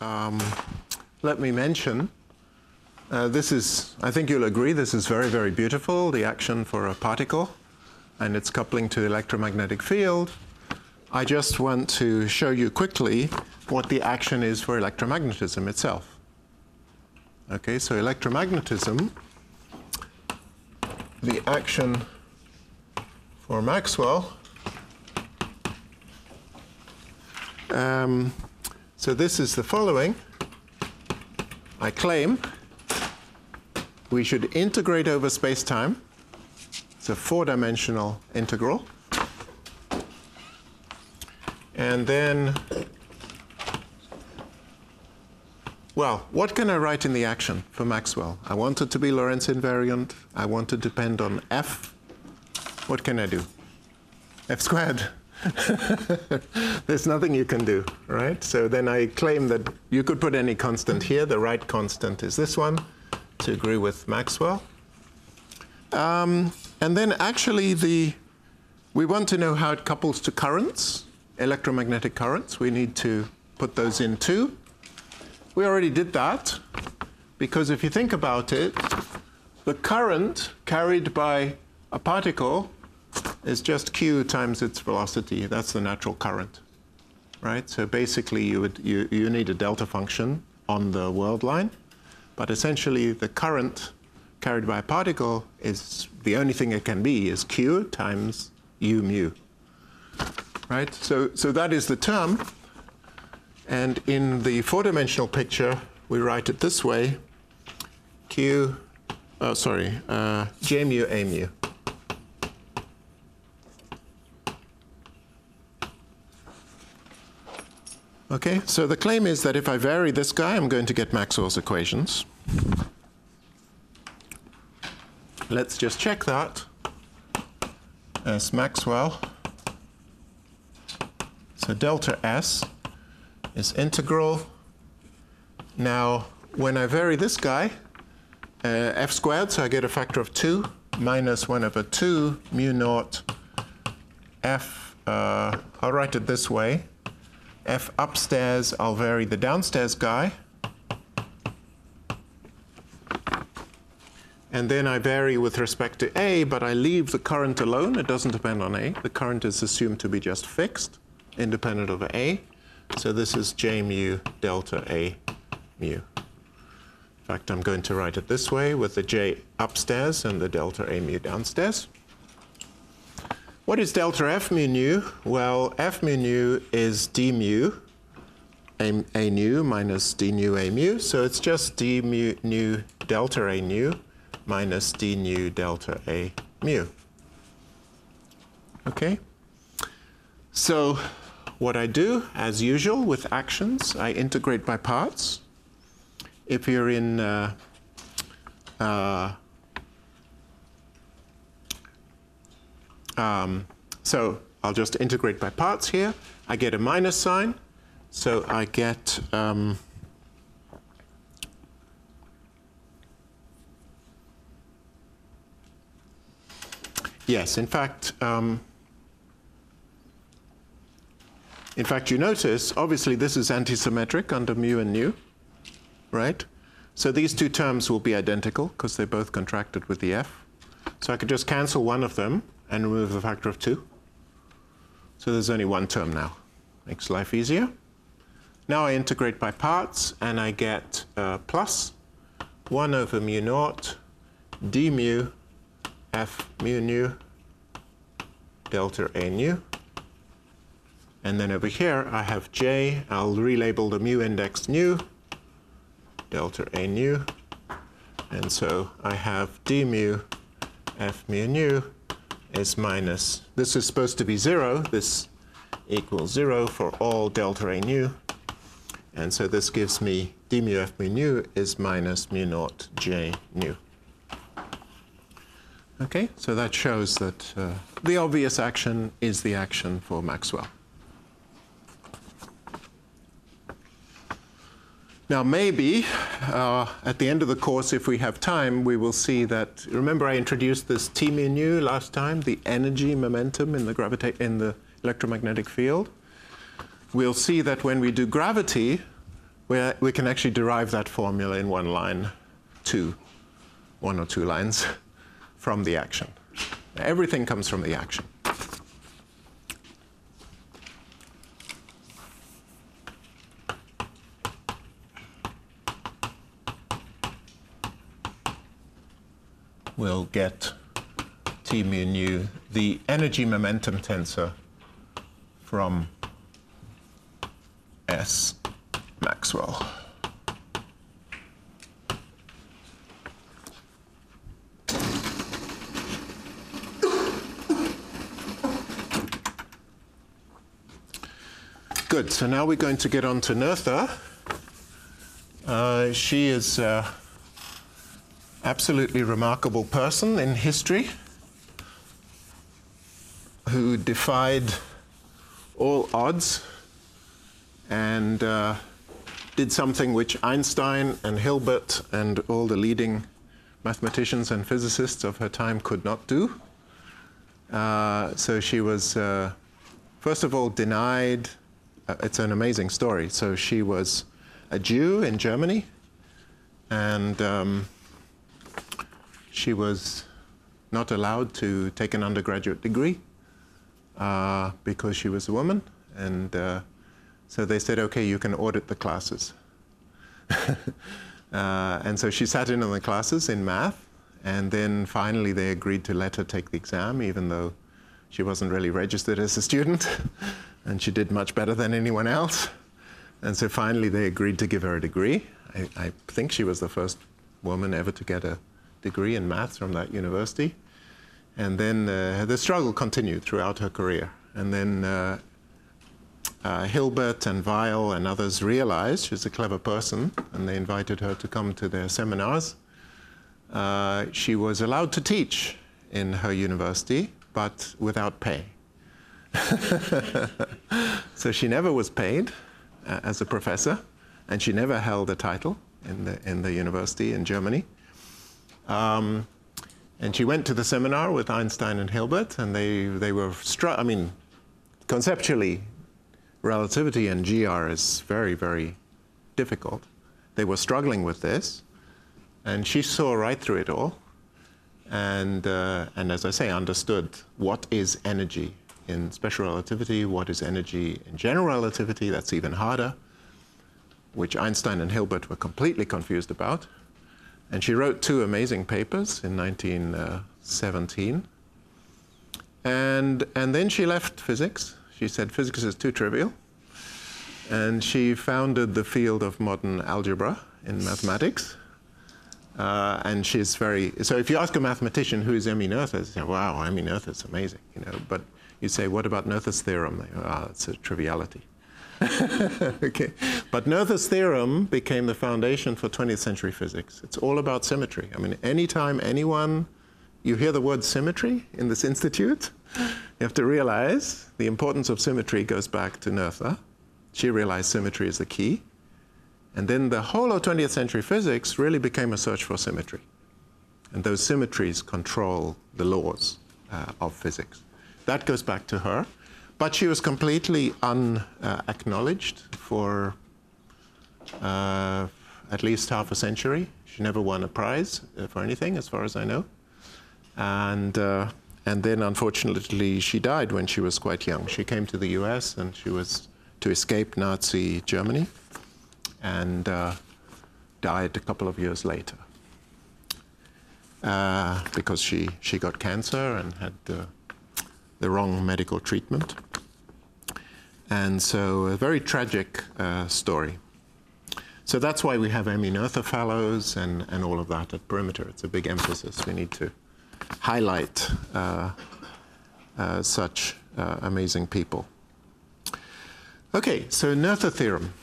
let me mention, this is, I think you'll agree, this is very, very beautiful, the action for a particle and its coupling to the electromagnetic field. I just want to show you quickly what the action is for electromagnetism itself. Okay, so electromagnetism, the action for Maxwell. So this is the following. I claim we should integrate over space-time. It's a four-dimensional integral. And then, well, what can I write in the action for Maxwell? I want it to be Lorentz invariant. I want to depend on F. What can I do? F squared. There's nothing you can do, right? So then I claim that you could put any constant here. The right constant is this one, to agree with Maxwell. And then actually we want to know how it couples to currents, electromagnetic currents. We need to put those in too. We already did that, because if you think about it, the current carried by a particle is just q times its velocity. That's the natural current, right? So basically you need a delta function on the world line, but essentially the current carried by a particle is, the only thing it can be is q times u mu, right? So that is the term, and in the four-dimensional picture we write it this way: j mu a mu. Okay, so the claim is that if I vary this guy, I'm going to get Maxwell's equations. Let's just check that as Maxwell. So delta S is integral. Now, when I vary this guy, F squared, so I get a factor of 2, minus 1 over 2 mu naught F, I'll write it this way. F upstairs, I'll vary the downstairs guy. And then I vary with respect to A, but I leave the current alone. It doesn't depend on A. The current is assumed to be just fixed, independent of A. So this is J mu delta A mu. In fact, I'm going to write it this way with the J upstairs and the delta A mu downstairs. What is delta F mu nu? Well, F mu nu is d mu a nu minus d nu a mu. So it's just d mu nu delta a nu minus d nu delta a mu. Okay? So what I do, as usual with actions, I integrate by parts. If you're in so I'll just integrate by parts here. I get a minus sign, so I get yes, in fact you notice, obviously this is antisymmetric under mu and nu, right? So these two terms will be identical because they're both contracted with the F. So I could just cancel one of them and remove the factor of 2. So there's only one term now. Makes life easier. Now I integrate by parts, and I get plus 1 over mu naught d mu F mu nu delta A nu. And then over here I have J. I'll relabel the mu index nu delta A nu. And so I have d mu F mu nu is minus, this is supposed to be 0, this equals 0 for all delta A nu, and so this gives me d mu F mu nu is minus mu naught J nu. Okay, so that shows that the obvious action is the action for Maxwell. Now maybe at the end of the course, if we have time, we will see that, remember I introduced this T mu nu last time, the energy momentum in the electromagnetic field. We'll see that when we do gravity, we can actually derive that formula in one line, one or two lines from the action. Everything comes from the action. We'll get T mu nu, the energy momentum tensor from S. Maxwell. Good, so now we're going to get on to Noether. She is an absolutely remarkable person in history who defied all odds and did something which Einstein and Hilbert and all the leading mathematicians and physicists of her time could not do. So she was, first of all, denied. It's an amazing story. So she was a Jew in Germany, and she was not allowed to take an undergraduate degree because she was a woman. And so they said, okay, you can audit the classes. And so she sat in on the classes in math, and then finally they agreed to let her take the exam, even though she wasn't really registered as a student, and she did much better than anyone else. And so finally they agreed to give her a degree. I think she was the first woman ever to get a degree in maths from that university. And then the struggle continued throughout her career. And then Hilbert and Weil and others realized she's a clever person, and they invited her to come to their seminars. She was allowed to teach in her university, but without pay. So she never was paid as a professor, and she never held a title in the university in Germany. And she went to the seminar with Einstein and Hilbert, and they were I mean, conceptually, relativity and GR is very, very difficult. They were struggling with this, and she saw right through it all, and as I say, understood what is energy in special relativity, what is energy in general relativity, that's even harder, which Einstein and Hilbert were completely confused about. And she wrote two amazing papers in 1917. And then she left physics. She said physics is too trivial. And she founded the field of modern algebra in mathematics. And she's very, so if you ask a mathematician who is Emmy Noether, they say, wow, Emmy Noether is amazing, you know. But you say, what about Noether's theorem? They go, ah, it's a triviality. Okay. But Noether's theorem became the foundation for 20th century physics. It's all about symmetry. I mean, anytime you hear the word symmetry in this institute, you have to realize the importance of symmetry goes back to Noether. She realized symmetry is the key. And then the whole of 20th century physics really became a search for symmetry. And those symmetries control the laws of physics. That goes back to her. But she was completely unacknowledged for at least half a century. She never won a prize for anything, as far as I know. And then, unfortunately, she died when she was quite young. She came to the US, and she was to escape Nazi Germany, and died a couple of years later because she got cancer and had the wrong medical treatment. And so a very tragic story. So that's why we have Emmy Noether Fellows and all of that at Perimeter. It's a big emphasis. We need to highlight such amazing people. Okay, so Noether theorem.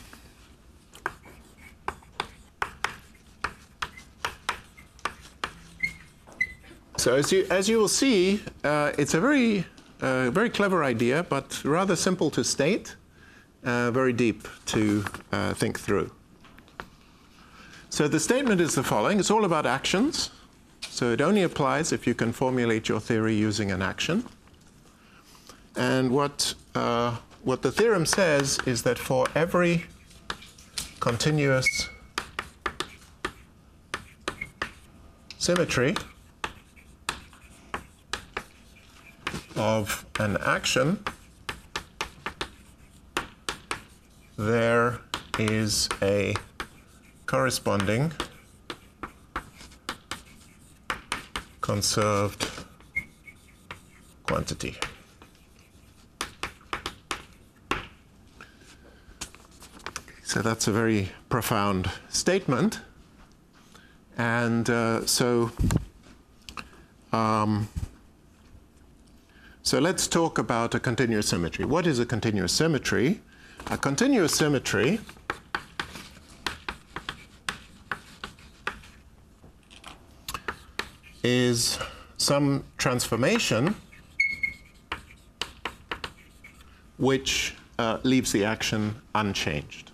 So as you will see, it's a very clever idea, but rather simple to state, very deep to think through. So the statement is the following. It's all about actions. So it only applies if you can formulate your theory using an action. And what the theorem says is that for every continuous symmetry of an action, there is a corresponding conserved quantity. So that's a very profound statement. And so let's talk about a continuous symmetry. What is a continuous symmetry? A continuous symmetry is some transformation which leaves the action unchanged.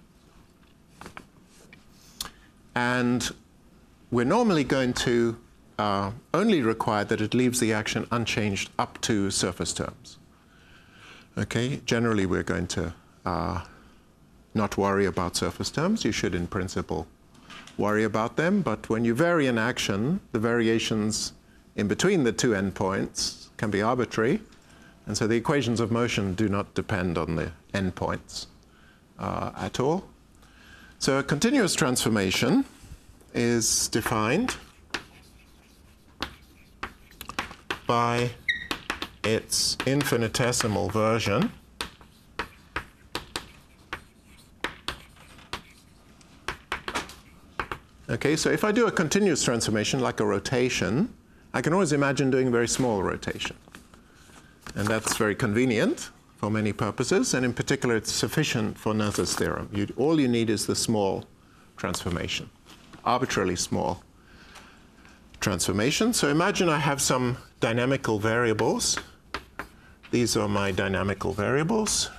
And we're normally going to only require that it leaves the action unchanged up to surface terms. Okay, generally we're going to not worry about surface terms. You should, in principle, worry about them. But when you vary an action, the variations in between the two endpoints can be arbitrary. And so the equations of motion do not depend on the endpoints at all. So a continuous transformation is defined by its infinitesimal version Okay, so if I do a continuous transformation like a rotation, I can always imagine doing a very small rotation. And that's very convenient for many purposes, and in particular it's sufficient for Noether's theorem. All you need is the small transformation, arbitrarily small transformation. So imagine I have some dynamical variables. These are my dynamical variables.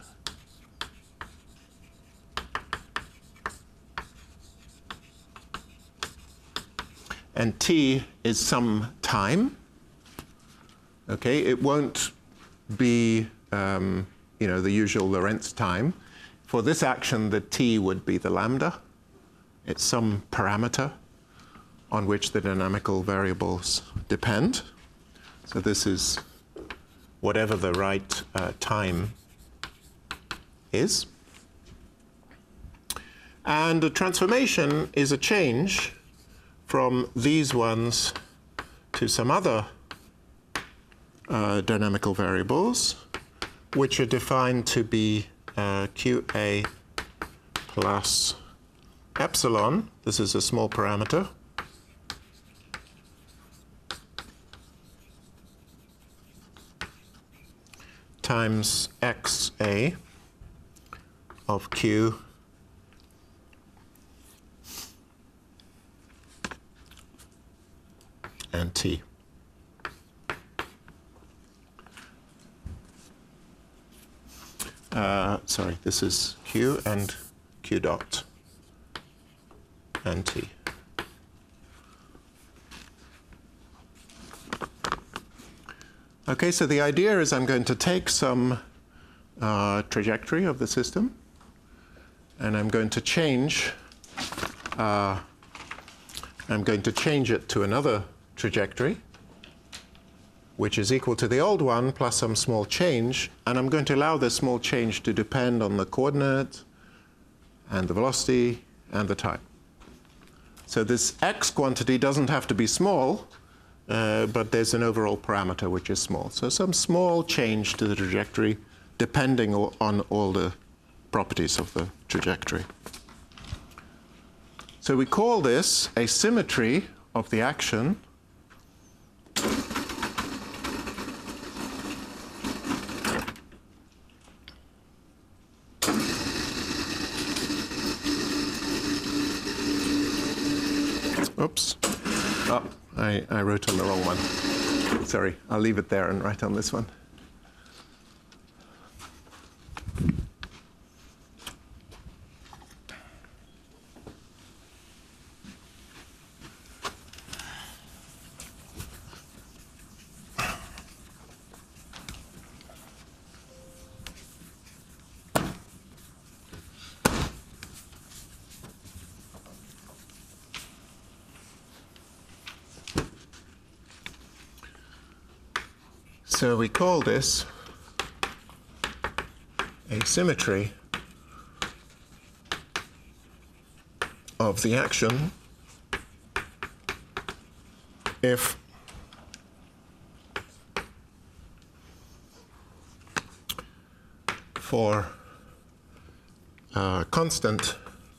And t is some time. Okay, it won't be the usual Lorentz time. For this action, the t would be the lambda. It's some parameter on which the dynamical variables depend. So this is whatever the right time is. And the transformation is a change from these ones to some other dynamical variables, which are defined to be qa plus epsilon. This is a small parameter. Times xa of q and t. Sorry, this is q and q dot and t. Okay, so the idea is I'm going to take some trajectory of the system, and I'm going to change it to another trajectory, which is equal to the old one plus some small change, and I'm going to allow this small change to depend on the coordinate and the velocity and the time. So this x quantity doesn't have to be small, but there's an overall parameter which is small. So some small change to the trajectory depending on all the properties of the trajectory. So we call this a symmetry of the action Oops. Oh, I wrote on the wrong one. Sorry, I'll leave it there and write on this one. So we call this a symmetry of the action if for constant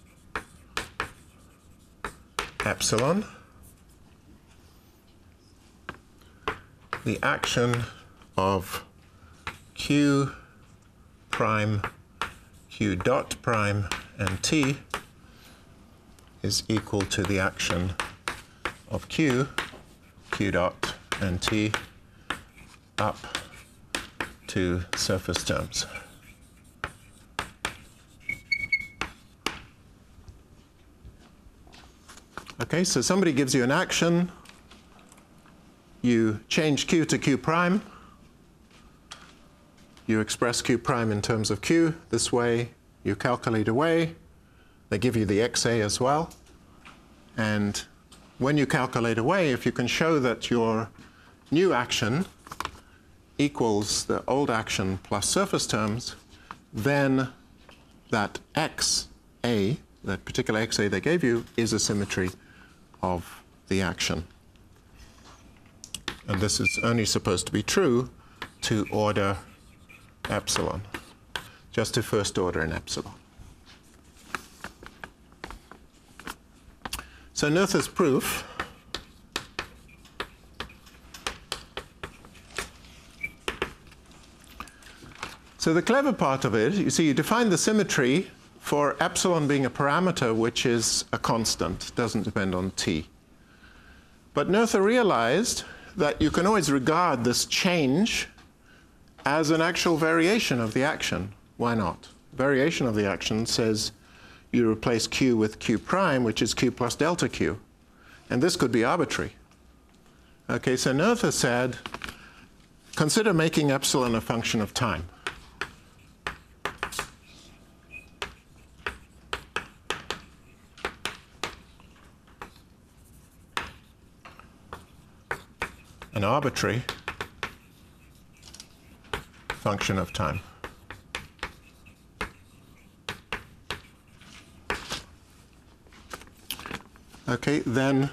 epsilon, the action of q prime, q dot prime, and t is equal to the action of q, q dot, and t up to surface terms. Okay, so somebody gives you an action, you change q to q prime, you express q prime in terms of q this way, you calculate away, they give you the xa as well, and when you calculate away, if you can show that your new action equals the old action plus surface terms, then that xa, that particular xa they gave you, is a symmetry of the action. And this is only supposed to be true to order epsilon, just to first order in epsilon. So Noether's proof so the clever part of it, you see, you define the symmetry for epsilon being a parameter which is a constant, doesn't depend on t. But Noether realized that you can always regard this change as an actual variation of the action. Why not? Variation of the action says you replace q with q prime, which is q plus delta q. And this could be arbitrary. Okay, so Noether said, consider making epsilon a function of time. An arbitrary function of time. Okay, then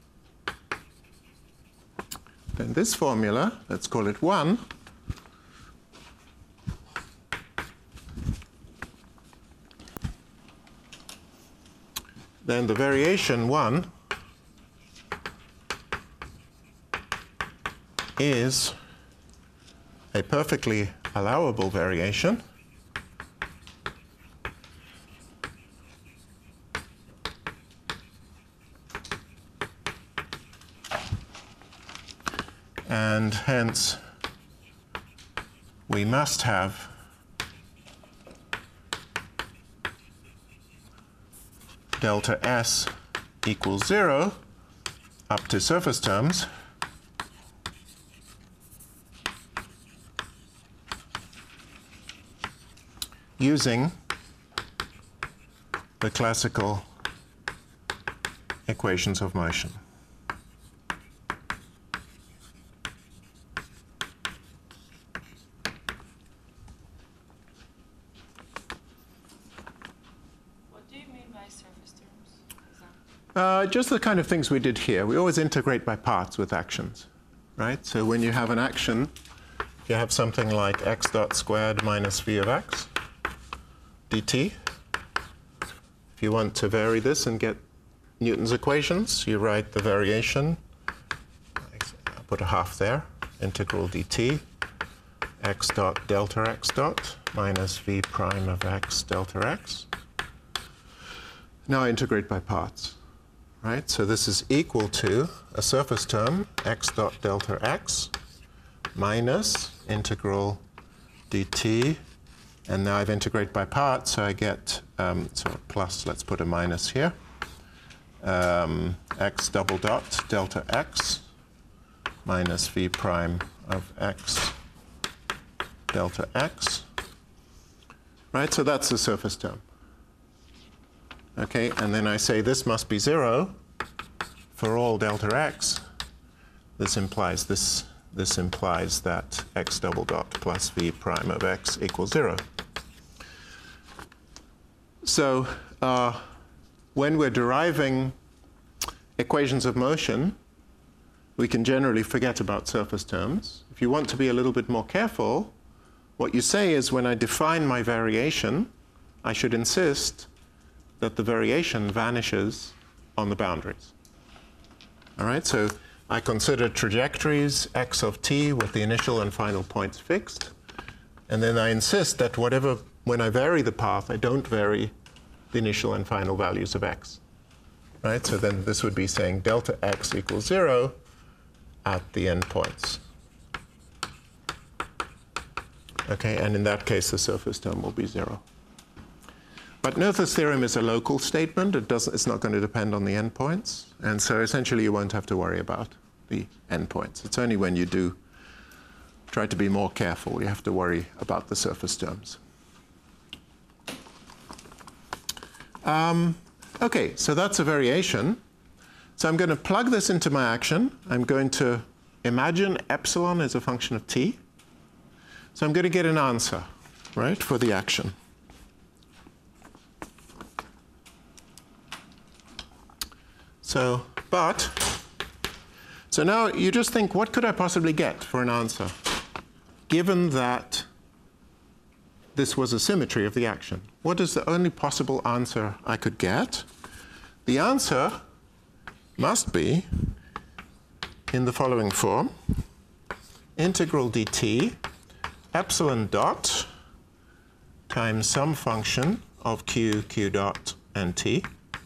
this formula, let's call it 1, then the variation 1 is a perfectly allowable variation and hence we must have delta S equals 0 up to surface terms using the classical equations of motion. What do you mean by surface terms? Just the kind of things we did here. We always integrate by parts with actions, right? So when you have an action, you have something like x dot squared minus v of x dt. If you want to vary this and get Newton's equations, you write the variation, I'll put a half there, integral dt, x dot delta x dot minus v prime of x delta x. Now I integrate by parts, right? So this is equal to a surface term, x dot delta x, minus integral dt, and now I've integrated by parts, so I get, so plus, let's put a minus here, x double dot delta x minus v prime of x delta x, right? So that's the surface term. Okay, and then I say this must be 0 for all delta x. This implies this this implies that x double dot plus v prime of x equals 0. So when we're deriving equations of motion, we can generally forget about surface terms. If you want to be a little bit more careful, what you say is when I define my variation, I should insist that the variation vanishes on the boundaries. All right, so I consider trajectories x of t with the initial and final points fixed, and then I insist that when I vary the path, I don't vary the initial and final values of x. Right, so then this would be saying delta x equals 0 at the endpoints. Okay, and in that case, the surface term will be 0. But Noether's theorem is a local statement. It's not going to depend on the endpoints. And so essentially, you won't have to worry about the endpoints. It's only when you do try to be more careful, you have to worry about the surface terms. Okay, so that's a variation. So I'm going to plug this into my action. I'm going to imagine epsilon as a function of t. So I'm going to get an answer, right, for the action. So now you just think, what could I possibly get for an answer, given that this was a symmetry of the action? What is the only possible answer I could get? The answer must be in the following form: integral dt epsilon dot times some function of q, q dot, and t.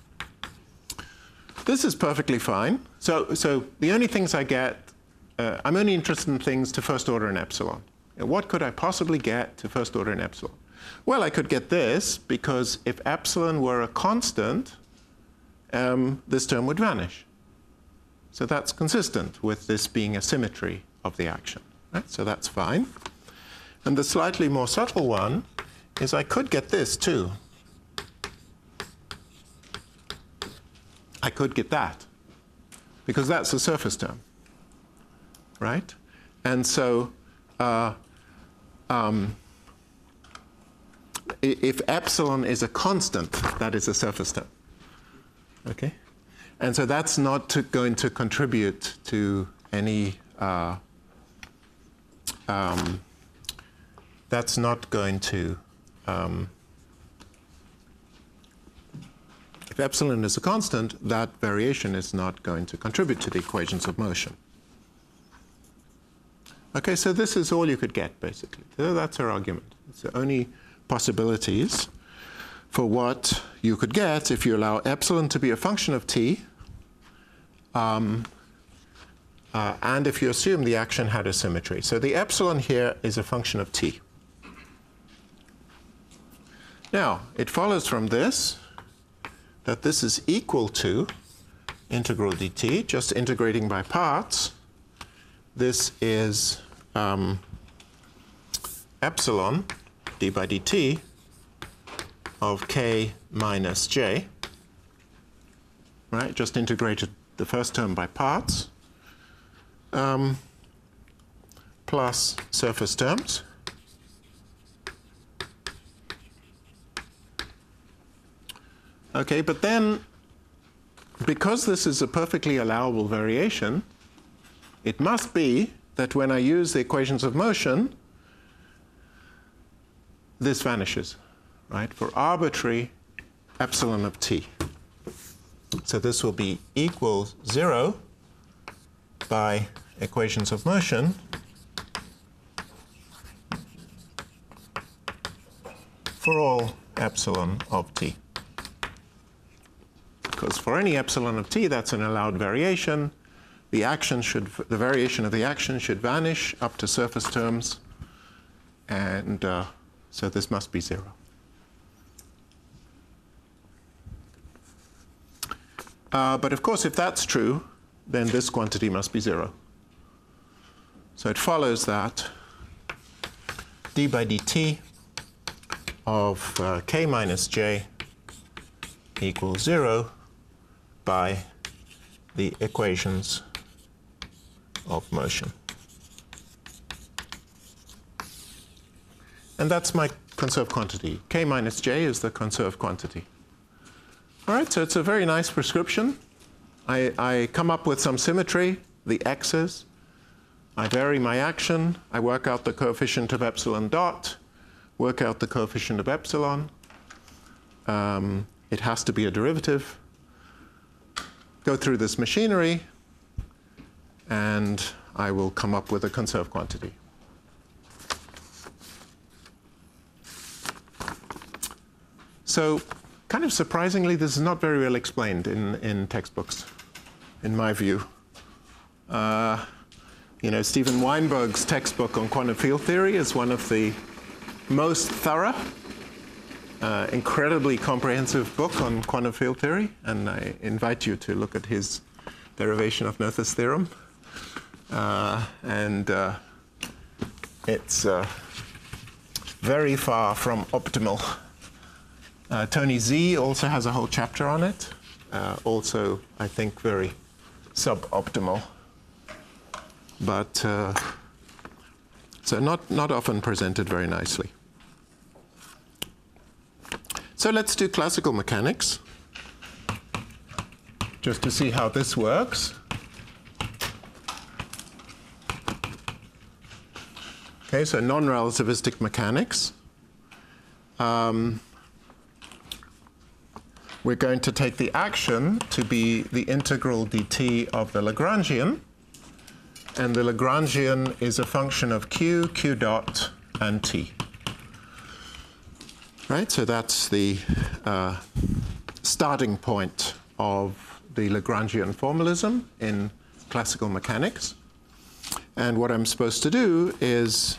This is perfectly fine. So the only things I get, I'm only interested in things to first order in epsilon. What could I possibly get to first order in epsilon? Well, I could get this, because if epsilon were a constant, this term would vanish. So that's consistent with this being a symmetry of the action. Right? So that's fine. And the slightly more subtle one is I could get this too. I could get that, because that's a surface term, right? And so if epsilon is a constant, that is a surface term, okay? And so that's not going to contribute to any, that's not going to, if epsilon is a constant, that variation is not going to contribute to the equations of motion. Okay, so this is all you could get, basically. So that's our argument. It's the only possibilities for what you could get if you allow epsilon to be a function of t, and if you assume the action had a symmetry. So the epsilon here is a function of t. Now, it follows from this that this is equal to integral dt, just integrating by parts. This is epsilon d by dt of k minus j, right? Just integrated the first term by parts, plus surface terms. Okay, but then, because this is a perfectly allowable variation, it must be that when I use the equations of motion, this vanishes, right, for arbitrary epsilon of t. So this will be equals 0 by equations of motion for all epsilon of t. Because for any epsilon of t, that's an allowed variation. The variation of the action should vanish up to surface terms, and so this must be 0. But of course, if that's true, then this quantity must be 0. So it follows that d by dt of k minus j equals 0 by the equations of motion. And that's my conserved quantity. K minus J is the conserved quantity. All right, so it's a very nice prescription. I come up with some symmetry, the x's. I vary my action. I work out the coefficient of epsilon dot, work out the coefficient of epsilon. It has to be a derivative. Go through this machinery, and I will come up with a conserved quantity. So, kind of surprisingly, this is not very well explained in textbooks, in my view. You know, Steven Weinberg's textbook on quantum field theory is one of the most thorough, incredibly comprehensive book on quantum field theory, and I invite you to look at his derivation of Noether's theorem. It's very far from optimal. Tony Z also has a whole chapter on it, also, I think, very suboptimal. But, so not often presented very nicely. So let's do classical mechanics, just to see how this works. Okay, so non-relativistic mechanics. We're going to take the action to be the integral dt of the Lagrangian. And the Lagrangian is a function of q, q dot, and t. Right, so that's the starting point of the Lagrangian formalism in classical mechanics. And what I'm supposed to do is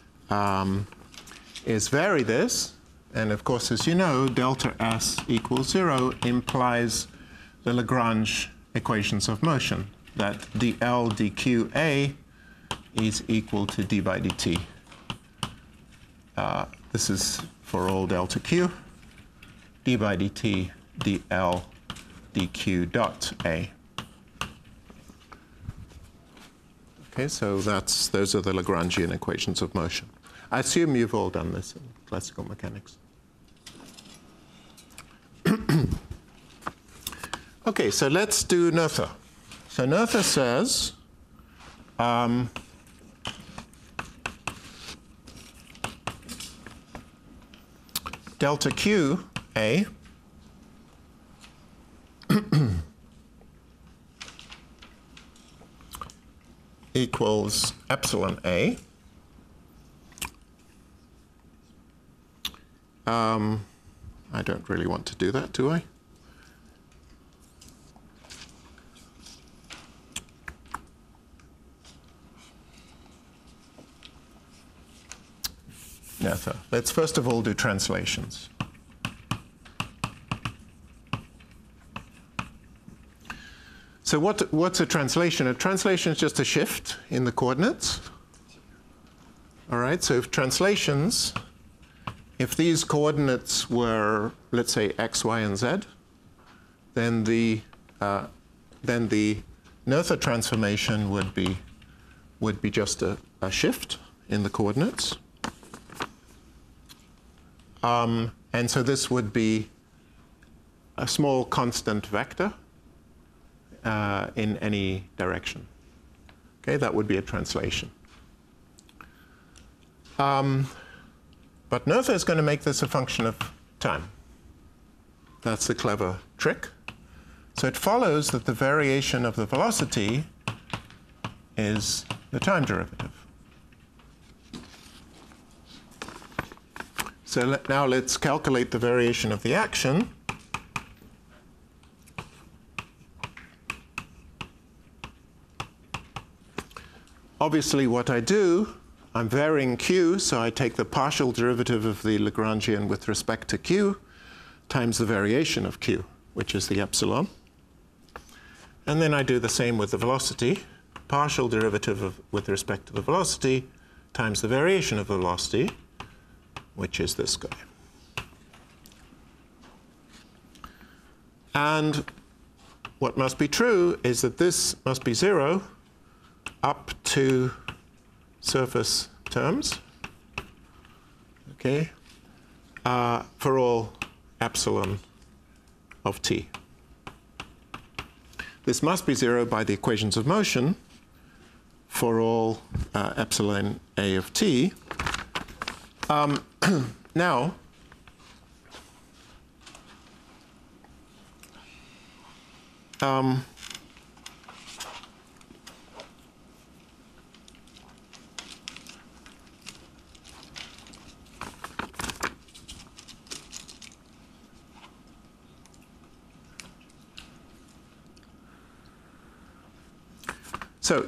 vary this. And of course, as you know, delta S equals 0 implies the Lagrange equations of motion, that dl dqa is equal to d by dt. This is for all delta q, d by dt dl dq dot a. Okay, so those are the Lagrangian equations of motion. I assume you've all done this in classical mechanics. Okay, so let's do Noether. So Noether says delta q a equals epsilon a. I don't really want to do that, do I? Noether. Let's first of all do translations. So what's a translation? A translation is just a shift in the coordinates. All right, so if translations, if these coordinates were, let's say, x, y, and z, then the Noether transformation would be just a shift in the coordinates. And so this would be a small constant vector in any direction. Okay, that would be a translation. But Noether is going to make this a function of time. That's the clever trick. So it follows that the variation of the velocity is the time derivative. So now let's calculate the variation of the action. Obviously, what I do, I'm varying q, so I take the partial derivative of the Lagrangian with respect to q times the variation of q, which is the epsilon. And then I do the same with the velocity, partial derivative with respect to the velocity times the variation of the velocity, which is this guy. And what must be true is that this must be 0 up to surface terms. okay, for all epsilon of t. This must be 0 by the equations of motion for all epsilon a of t. Now, so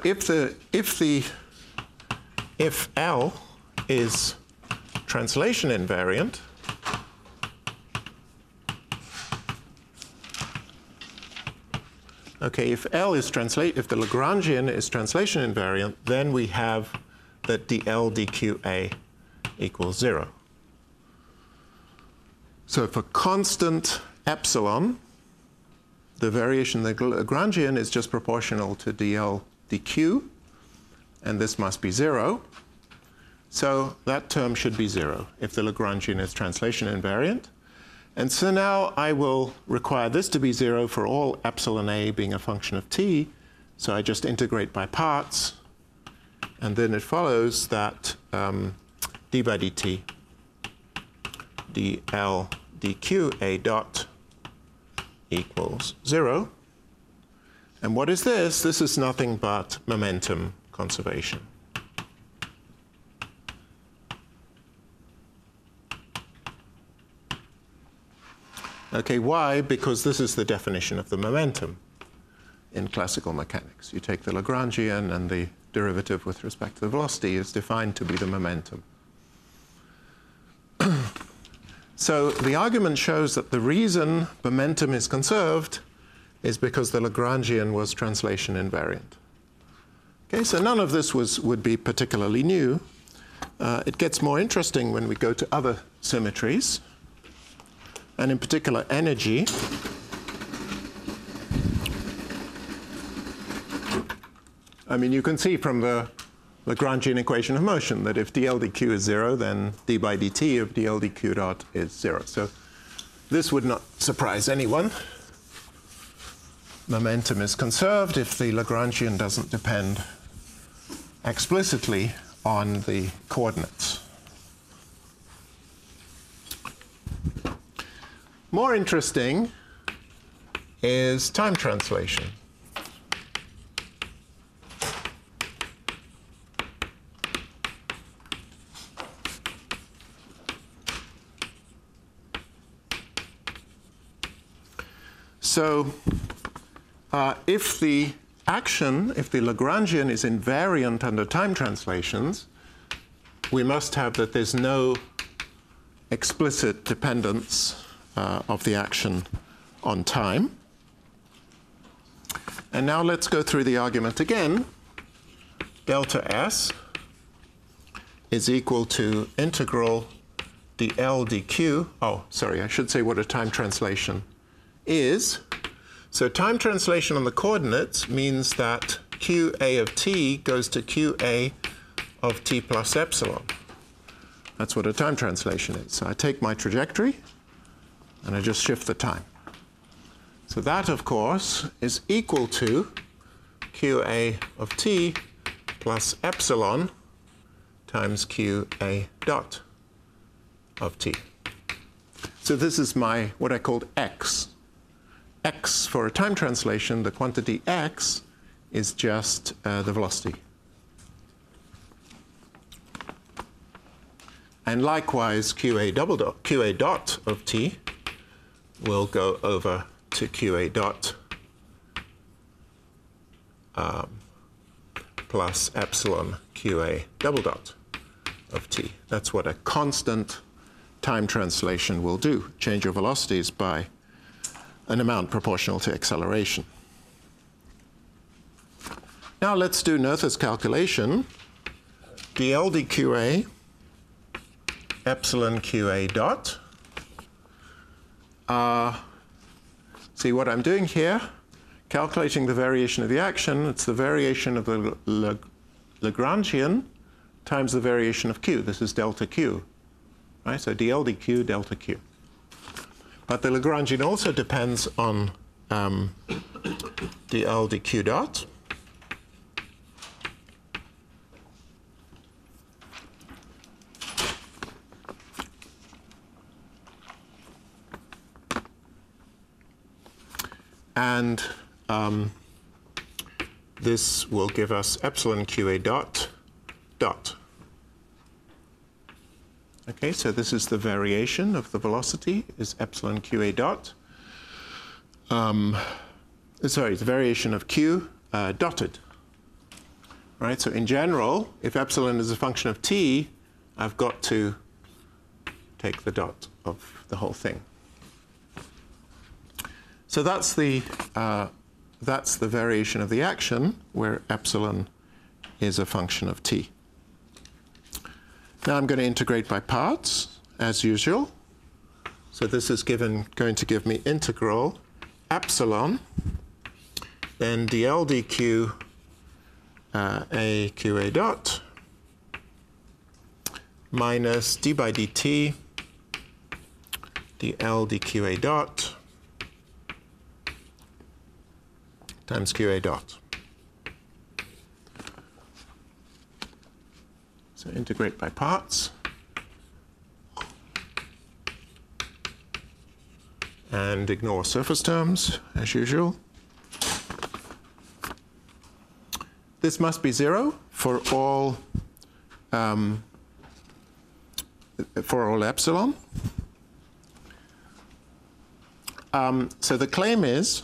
if L is translation invariant, okay, if L is if the Lagrangian is translation invariant, then we have that dL dqa equals 0. So for constant epsilon, the variation of the Lagrangian is just proportional to dL dq, and this must be 0. So that term should be 0 if the Lagrangian is translation invariant. And so now I will require this to be 0 for all epsilon a being a function of t. So I just integrate by parts, and then it follows that d by dt dL dq a dot equals 0. And what is this? This is nothing but momentum conservation. Okay, why? Because this is the definition of the momentum in classical mechanics. You take the Lagrangian, and the derivative with respect to the velocity is defined to be the momentum. So the argument shows that the reason momentum is conserved is because the Lagrangian was translation invariant. Okay, so none of this would be particularly new. It gets more interesting when we go to other symmetries, and in particular energy. I mean, you can see from the Lagrangian equation of motion that if dL dq is 0, then d by dt of dL dq dot is 0. So this would not surprise anyone. Momentum is conserved if the Lagrangian doesn't depend explicitly on the coordinates. More interesting is time translation. So if the Lagrangian is invariant under time translations, we must have that there's no explicit dependence of the action on time. And now let's go through the argument again. Delta S is equal to integral dL dq. Oh, sorry, I should say what a time translation is. So time translation on the coordinates means that qa of t goes to qa of t plus epsilon. That's what a time translation is. So I take my trajectory, and I just shift the time. So that, of course, is equal to qa of t plus epsilon times qa dot of t. So this is my, what I called x. X for a time translation, the quantity x is just the velocity. And likewise, qa dot of t will go over to qa dot plus epsilon qa double dot of t. That's what a constant time translation will do, change your velocities by an amount proportional to acceleration. Now let's do Noether's calculation. dL dqa epsilon qa dot. See what I'm doing here? Calculating the variation of the action. It's the variation of the Lagrangian times the variation of q. This is delta q. right? So dl dq delta q. But the Lagrangian also depends on dl dq dot. And this will give us epsilon qa dot dot. Okay, so this is the variation of the velocity, is epsilon qa dot. Sorry, the variation of q dotted. Right, so in general, if epsilon is a function of t, I've got to take the dot of the whole thing. So that's the variation of the action where epsilon is a function of t. Now I'm going to integrate by parts, as usual. So this is going to give me integral epsilon, then dl dq a qa dot minus d by dt dl dqa dot times qa dot. So integrate by parts. And ignore surface terms, as usual. This must be 0 for all epsilon. So the claim is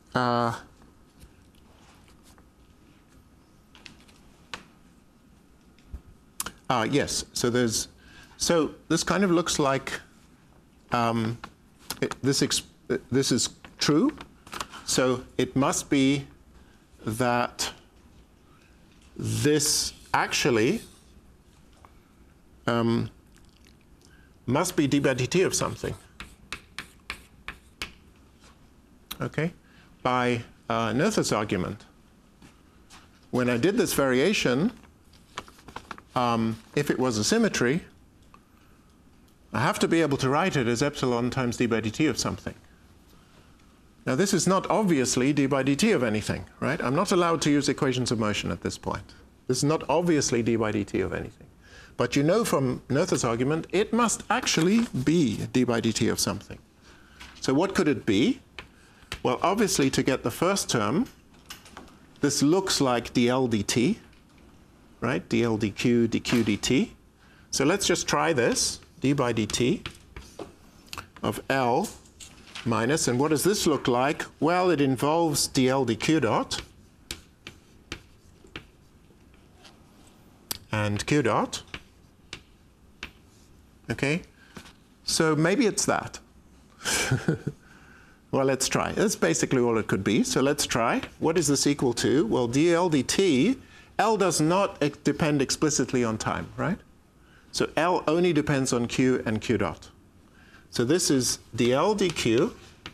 yes, so this kind of looks like this is true, so it must be that this actually must be d by dt of something. Okay, by Noether's argument. When I did this variation, if it was a symmetry, I have to be able to write it as epsilon times d by dt of something. Now this is not obviously d by dt of anything, right? I'm not allowed to use equations of motion at this point. This is not obviously d by dt of anything. But you know from Noether's argument, it must actually be d by dt of something. So what could it be? Well, obviously to get the first term, this looks like dl dt, right? dl dq, dq dt. So let's just try this, d by dt of L minus, and what does this look like? Well, it involves dl dq dot and q dot. Okay, so maybe it's that. Well, let's try. That's basically all it could be. So let's try. What is this equal to? Well, dl dt, L does not depend explicitly on time, right? So L only depends on q and q dot. So this is dl dq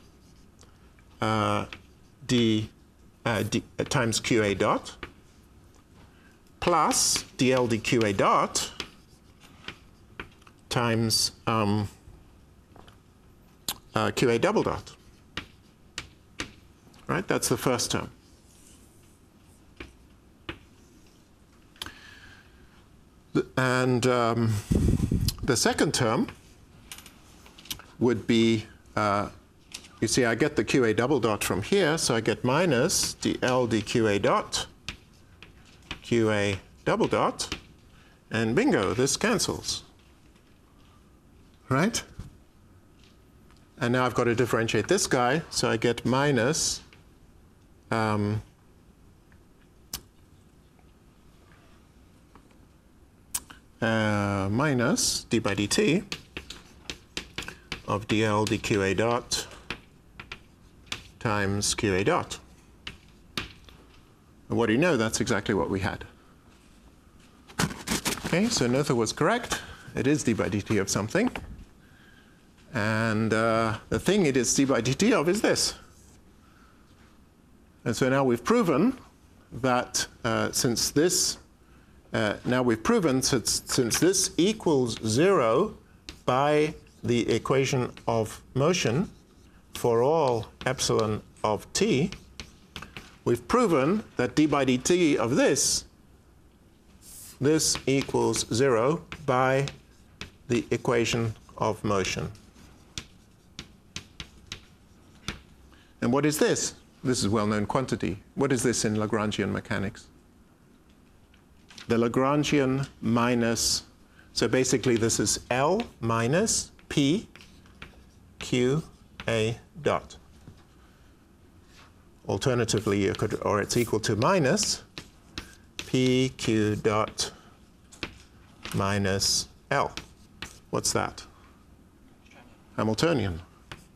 times qa dot plus dl dqa dot times qa double dot. Right? That's the first term. And the second term would be, you see, I get the qa double dot from here, so I get minus dl dqa dot, qa double dot, and bingo, this cancels. Right? And now I've got to differentiate this guy, so I get minus minus d by dt of dl dqa dot times qa dot. And what do you know? That's exactly what we had. Okay, so Noether was correct. It is d by dt of something. And the thing it is d by dt of is this. And so now we've proven that since this equals 0, by the equation of motion for all epsilon of t, we've proven that d by dt of this equals 0 by the equation of motion. And what is this? This is a well-known quantity. What is this in Lagrangian mechanics? The Lagrangian minus, so basically this is L minus P Q A dot. Alternatively, you could, or it's equal to minus P Q dot minus L. What's that? Hamiltonian.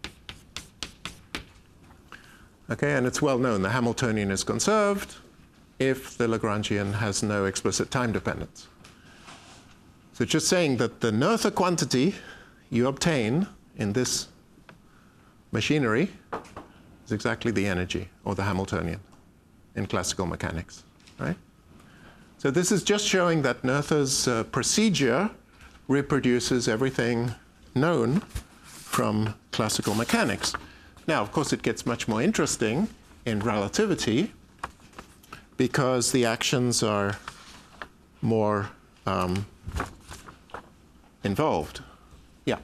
Okay, and it's well known the Hamiltonian is conserved if the Lagrangian has no explicit time dependence. So just saying that the Noether quantity you obtain in this machinery is exactly the energy, or the Hamiltonian, in classical mechanics, right? So this is just showing that Noether's procedure reproduces everything known from classical mechanics. Now, of course, it gets much more interesting in relativity because the actions are more involved. Yeah?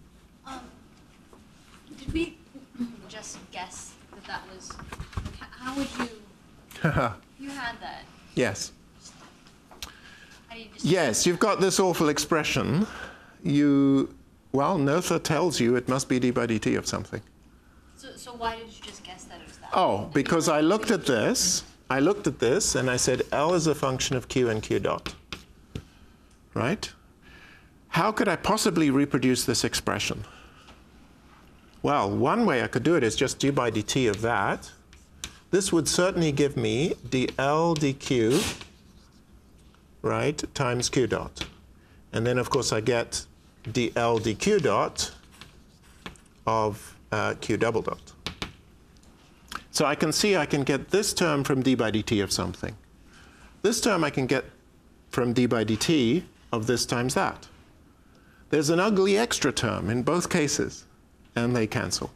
Did we just guess that that was, how would you, you had that? Yes. How do you just Yes, you've got this awful expression. Well, Noether tells you it must be d by dt of something. So why did you just guess that it was that? Oh, because I looked at this, and I said L is a function of Q and Q dot, right? How could I possibly reproduce this expression? Well, one way I could do it is just d by dt of that. This would certainly give me dl dq, right, times q dot. And then, of course, I get dl dq dot of q double dot. So I can see I can get this term from d by dt of something. This term I can get from d by dt of this times that. There's an ugly extra term in both cases, and they cancel.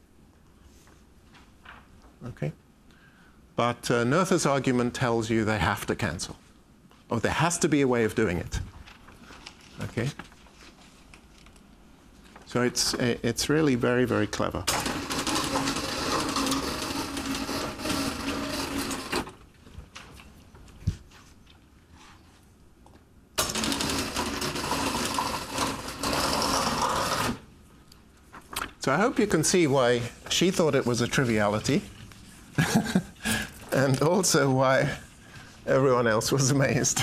Okay? But Noether's argument tells you they have to cancel, or there has to be a way of doing it. Okay? So it's really very, very clever. So I hope you can see why she thought it was a triviality, and also why everyone else was amazed.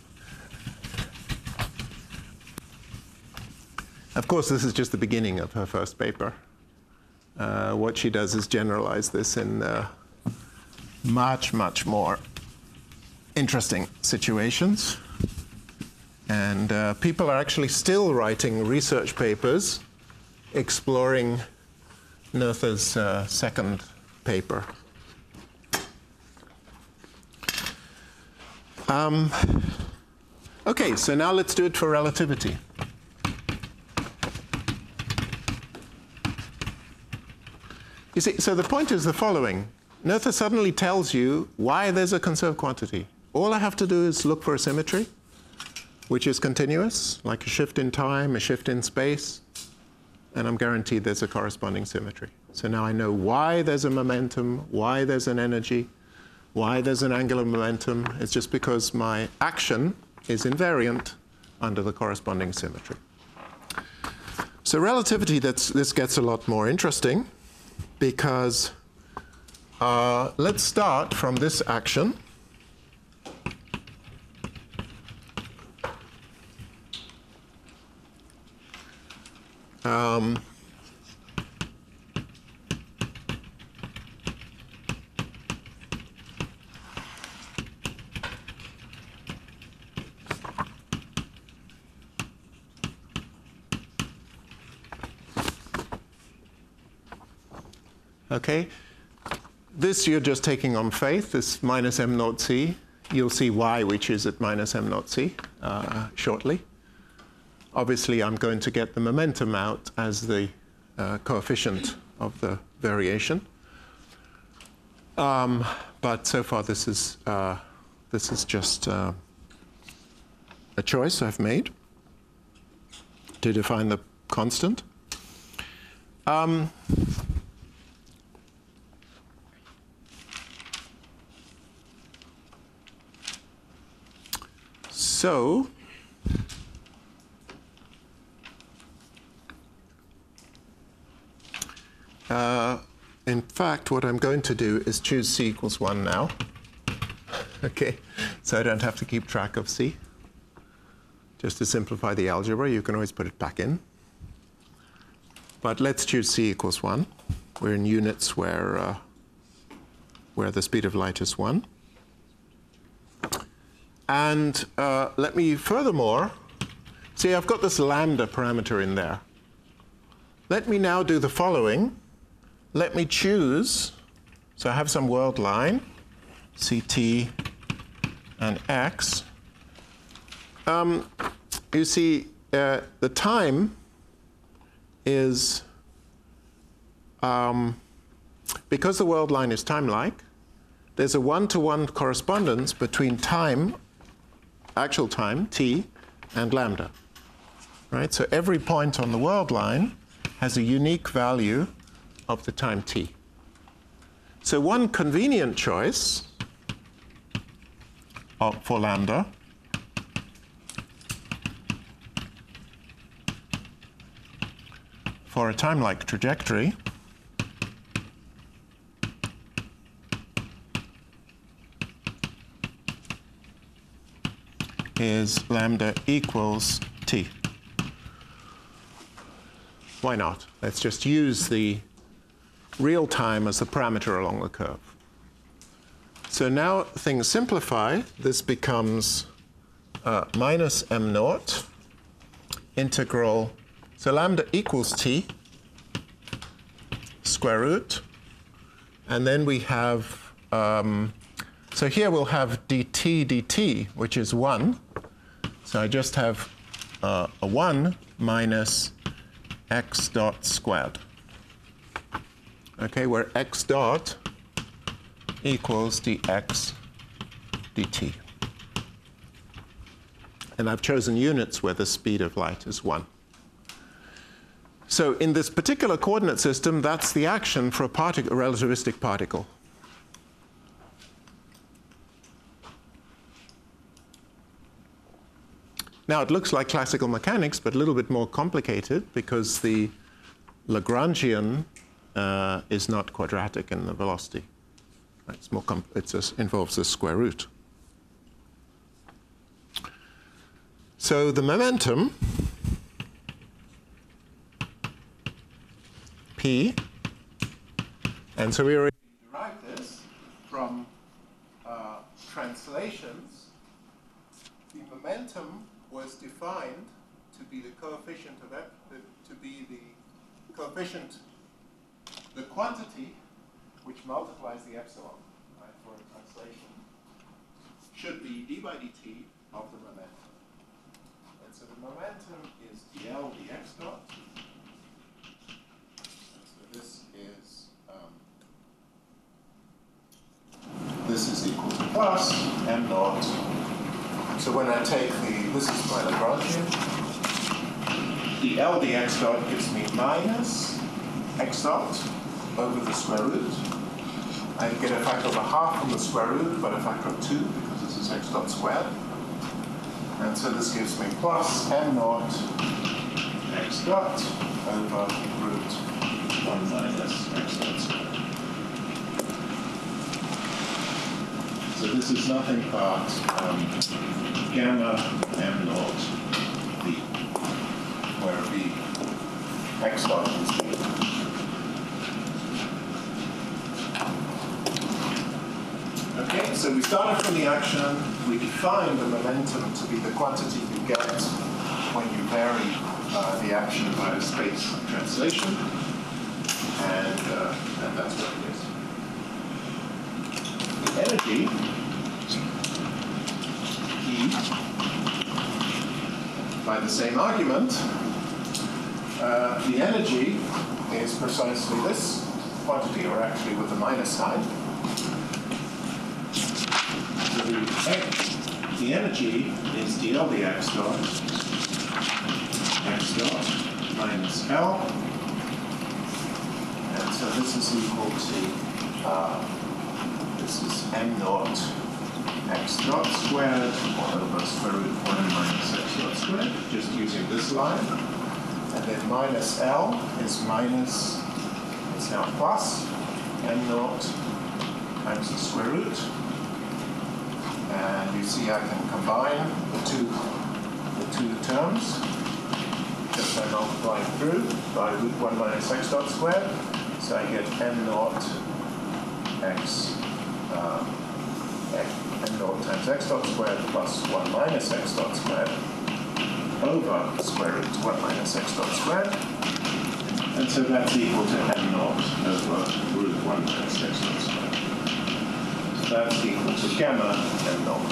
Of course, this is just the beginning of her first paper. What she does is generalize this in much, much more interesting situations. And people are actually still writing research papers exploring Noether's second paper. Okay, so now let's do it for relativity. You see, so the point is the following. Noether suddenly tells you why there's a conserved quantity. All I have to do is look for a symmetry, which is continuous, like a shift in time, a shift in space, and I'm guaranteed there's a corresponding symmetry. So now I know why there's a momentum, why there's an energy, why there's an angular momentum. It's just because my action is invariant under the corresponding symmetry. So relativity, this gets a lot more interesting, because let's start from this action. Okay, this you're just taking on faith, this minus m naught c. You'll see why we choose it minus m naught c shortly. obviously I'm going to get the momentum out as the coefficient of the variation. But so far this is just a choice I've made to define the constant. So in fact, what I'm going to do is choose c equals 1 now. Okay, so I don't have to keep track of c. Just to simplify the algebra, you can always put it back in. But let's choose c equals 1. We're in units where the speed of light is 1. And let me furthermore, see I've got this lambda parameter in there. Let me now do the following. Let me choose, so I have some world line, ct and x. You see, the time is, because the world line is time-like, there's a one-to-one correspondence between time, actual time, t, and lambda. Right? So every point on the world line has a unique value of the time t. So one convenient choice for lambda for a time-like trajectory is lambda equals t. Why not? Let's just use the real time as the parameter along the curve. So now things simplify. This becomes minus m naught integral. So lambda equals t square root. And then we have, so here we'll have dt dt, which is 1. So I just have a 1 minus x dot squared. Okay, where x dot equals dx dt. And I've chosen units where the speed of light is 1. So in this particular coordinate system, that's the action for a relativistic particle. Now it looks like classical mechanics, but a little bit more complicated because the Lagrangian is not quadratic in the velocity. It's more involves the square root. So the momentum p, and so we already derived this from translations. The momentum was defined to be the coefficient of the quantity which multiplies the epsilon, right, for a translation, should be d by dt of the momentum. And so the momentum is dl dx dot. So this is equal to plus m naught. So when I take this is my Lagrangian, dl dx dot gives me minus x dot over the square root. I get a factor of a half from the square root, but a factor of 2 because this is x dot squared. And so this gives me plus m naught x dot over root 1 minus x dot squared. So this is nothing but gamma m naught v, where v x dot is v. Okay, so we started from the action. We defined the momentum to be the quantity you get when you vary the action by a space translation, and that's what it is. The energy, E, by the same argument, the energy is precisely this quantity, or actually with the minus sign. So the energy is dl dx dot x dot minus L. And so this is equal to, this is m naught x dot squared, 1 over square root 1 minus x dot squared, just using this line. And then minus L is minus, it's now plus m naught times the square root. And you see I can combine the two terms just by multiplying through by root 1 minus x dot squared. So I get m naught x m naught times x dot squared plus 1 minus x dot squared over square root 1 minus x dot squared. And so that's equal to m naught over root 1 minus x dot squared. So that's equal to gamma m naught.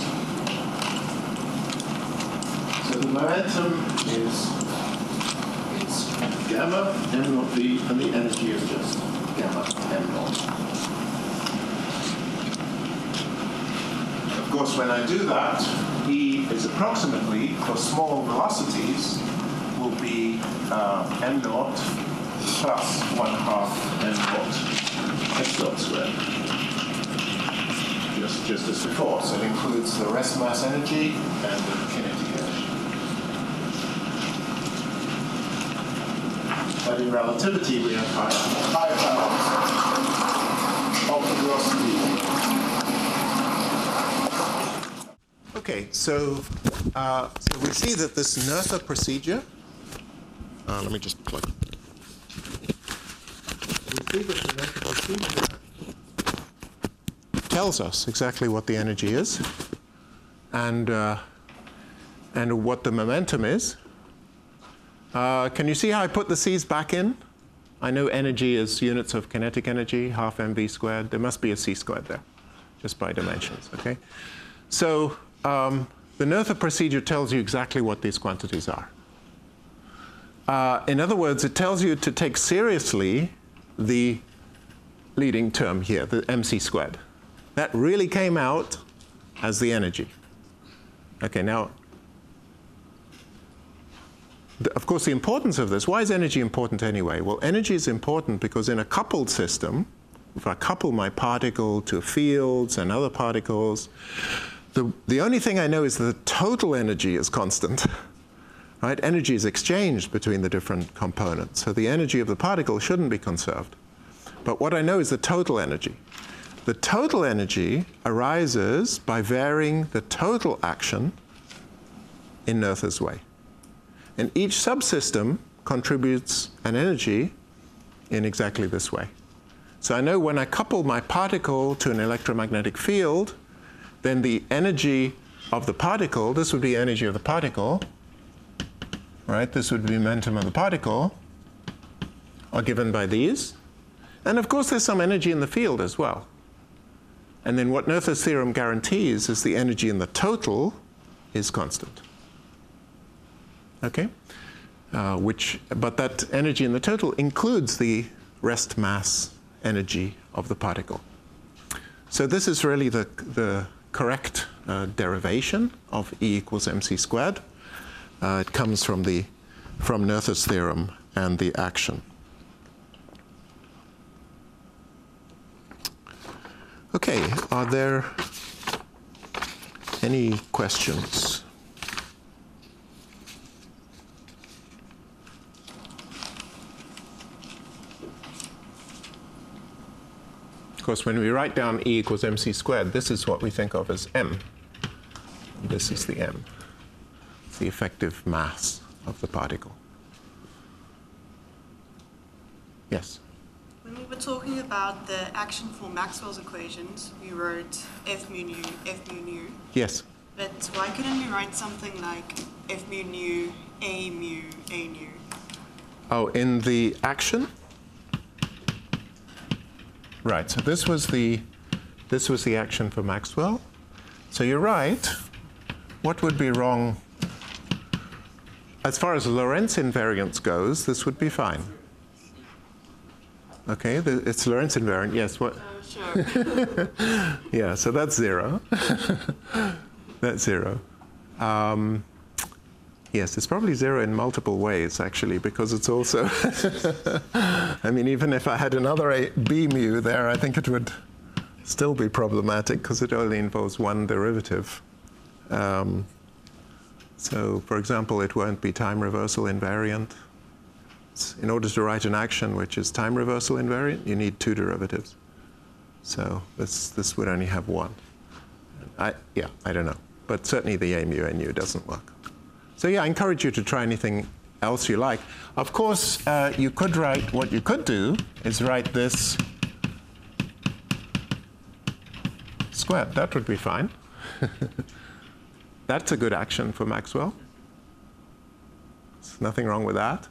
So the momentum is gamma m naught v, and the energy is just gamma m naught. Of course, when I do that, E is approximately, for small velocities, will be m naught plus 1/2 m naught x dot squared. Just as before. So it includes the rest mass energy and the kinetic energy. But in relativity, we have higher powers of the velocity. Okay, so we see that this Noether procedure, let me just plug. We see that the Noether procedure tells us exactly what the energy is and what the momentum is. Can you see how I put the C's back in? I know energy is units of kinetic energy, half mv squared. There must be a c squared there, just by dimensions, okay? So the Noether procedure tells you exactly what these quantities are. In other words, it tells you to take seriously the leading term here, the mc squared. That really came out as the energy. Okay, now, of course, the importance of this, why is energy important anyway? Well, energy is important because in a coupled system, if I couple my particle to fields and other particles, the only thing I know is that the total energy is constant. Right? Energy is exchanged between the different components. So the energy of the particle shouldn't be conserved. But what I know is the total energy. The total energy arises by varying the total action in Noether's way. And each subsystem contributes an energy in exactly this way. So I know when I couple my particle to an electromagnetic field, then the energy of the particle, this would be energy of the particle, right? This would be momentum of the particle, are given by these. And of course, there's some energy in the field as well. And then what Noether's theorem guarantees is the energy in the total is constant. Okay? But that energy in the total includes the rest mass energy of the particle. So this is really the correct derivation of E equals mc squared. It comes from Noether's theorem and the action. Okay, are there any questions? Of course, when we write down E equals mc squared, this is what we think of as m. This is the m. It's the effective mass of the particle. Yes? When we were talking about the action for Maxwell's equations, we wrote F mu nu. Yes. But why couldn't we write something like F mu nu, A mu, A nu? Oh, in the action? Right, so this was the action for Maxwell. So you're right. What would be wrong? as far as Lorentz invariance goes, this would be fine. Okay, it's Lorentz invariant. Yes, what? Sure. Yeah, so that's 0. That's 0. Yes, it's probably 0 in multiple ways, actually, because it's also... I mean, even if I had another B mu there, I think it would still be problematic, because it only involves one derivative. So, for example, it won't be time reversal invariant. In order to write an action which is time reversal invariant, you need 2 derivatives. So this would only have 1. I don't know. But certainly the A mu NU doesn't work. So yeah, I encourage you to try anything else you like. Of course, you could write, what you could do is write this squared. That would be fine. That's a good action for Maxwell. There's nothing wrong with that.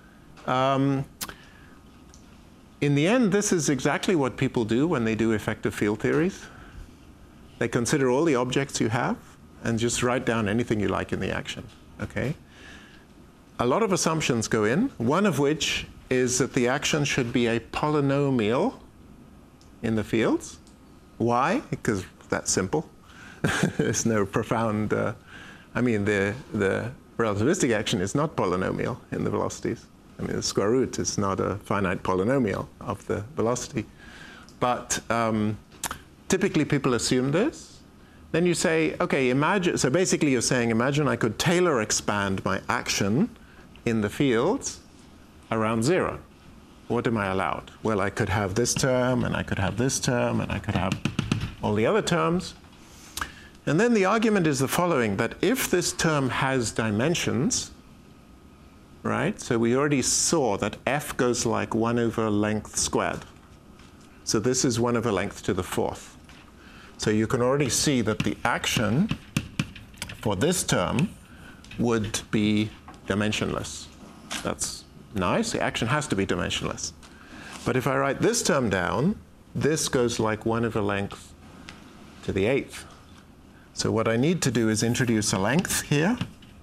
In the end, this is exactly what people do when they do effective field theories. They consider all the objects you have and just write down anything you like in the action. Okay? A lot of assumptions go in, one of which is that the action should be a polynomial in the fields. Why? Because that's simple. There's no profound... I mean, the relativistic action is not polynomial in the velocities. I mean, the square root is not a finite polynomial of the velocity. But typically people assume this. Then you say, okay, imagine, so basically you're saying, imagine I could Taylor expand my action in the fields around 0. What am I allowed? Well, I could have this term, and I could have this term, and I could have all the other terms. And then the argument is the following, that if this term has dimensions, right, so we already saw that f goes like 1 over length squared. So this is 1 over length to the 4th. So you can already see that the action for this term would be dimensionless. That's nice. The action has to be dimensionless. But if I write this term down, this goes like 1 over length to the 8th. So what I need to do is introduce a length here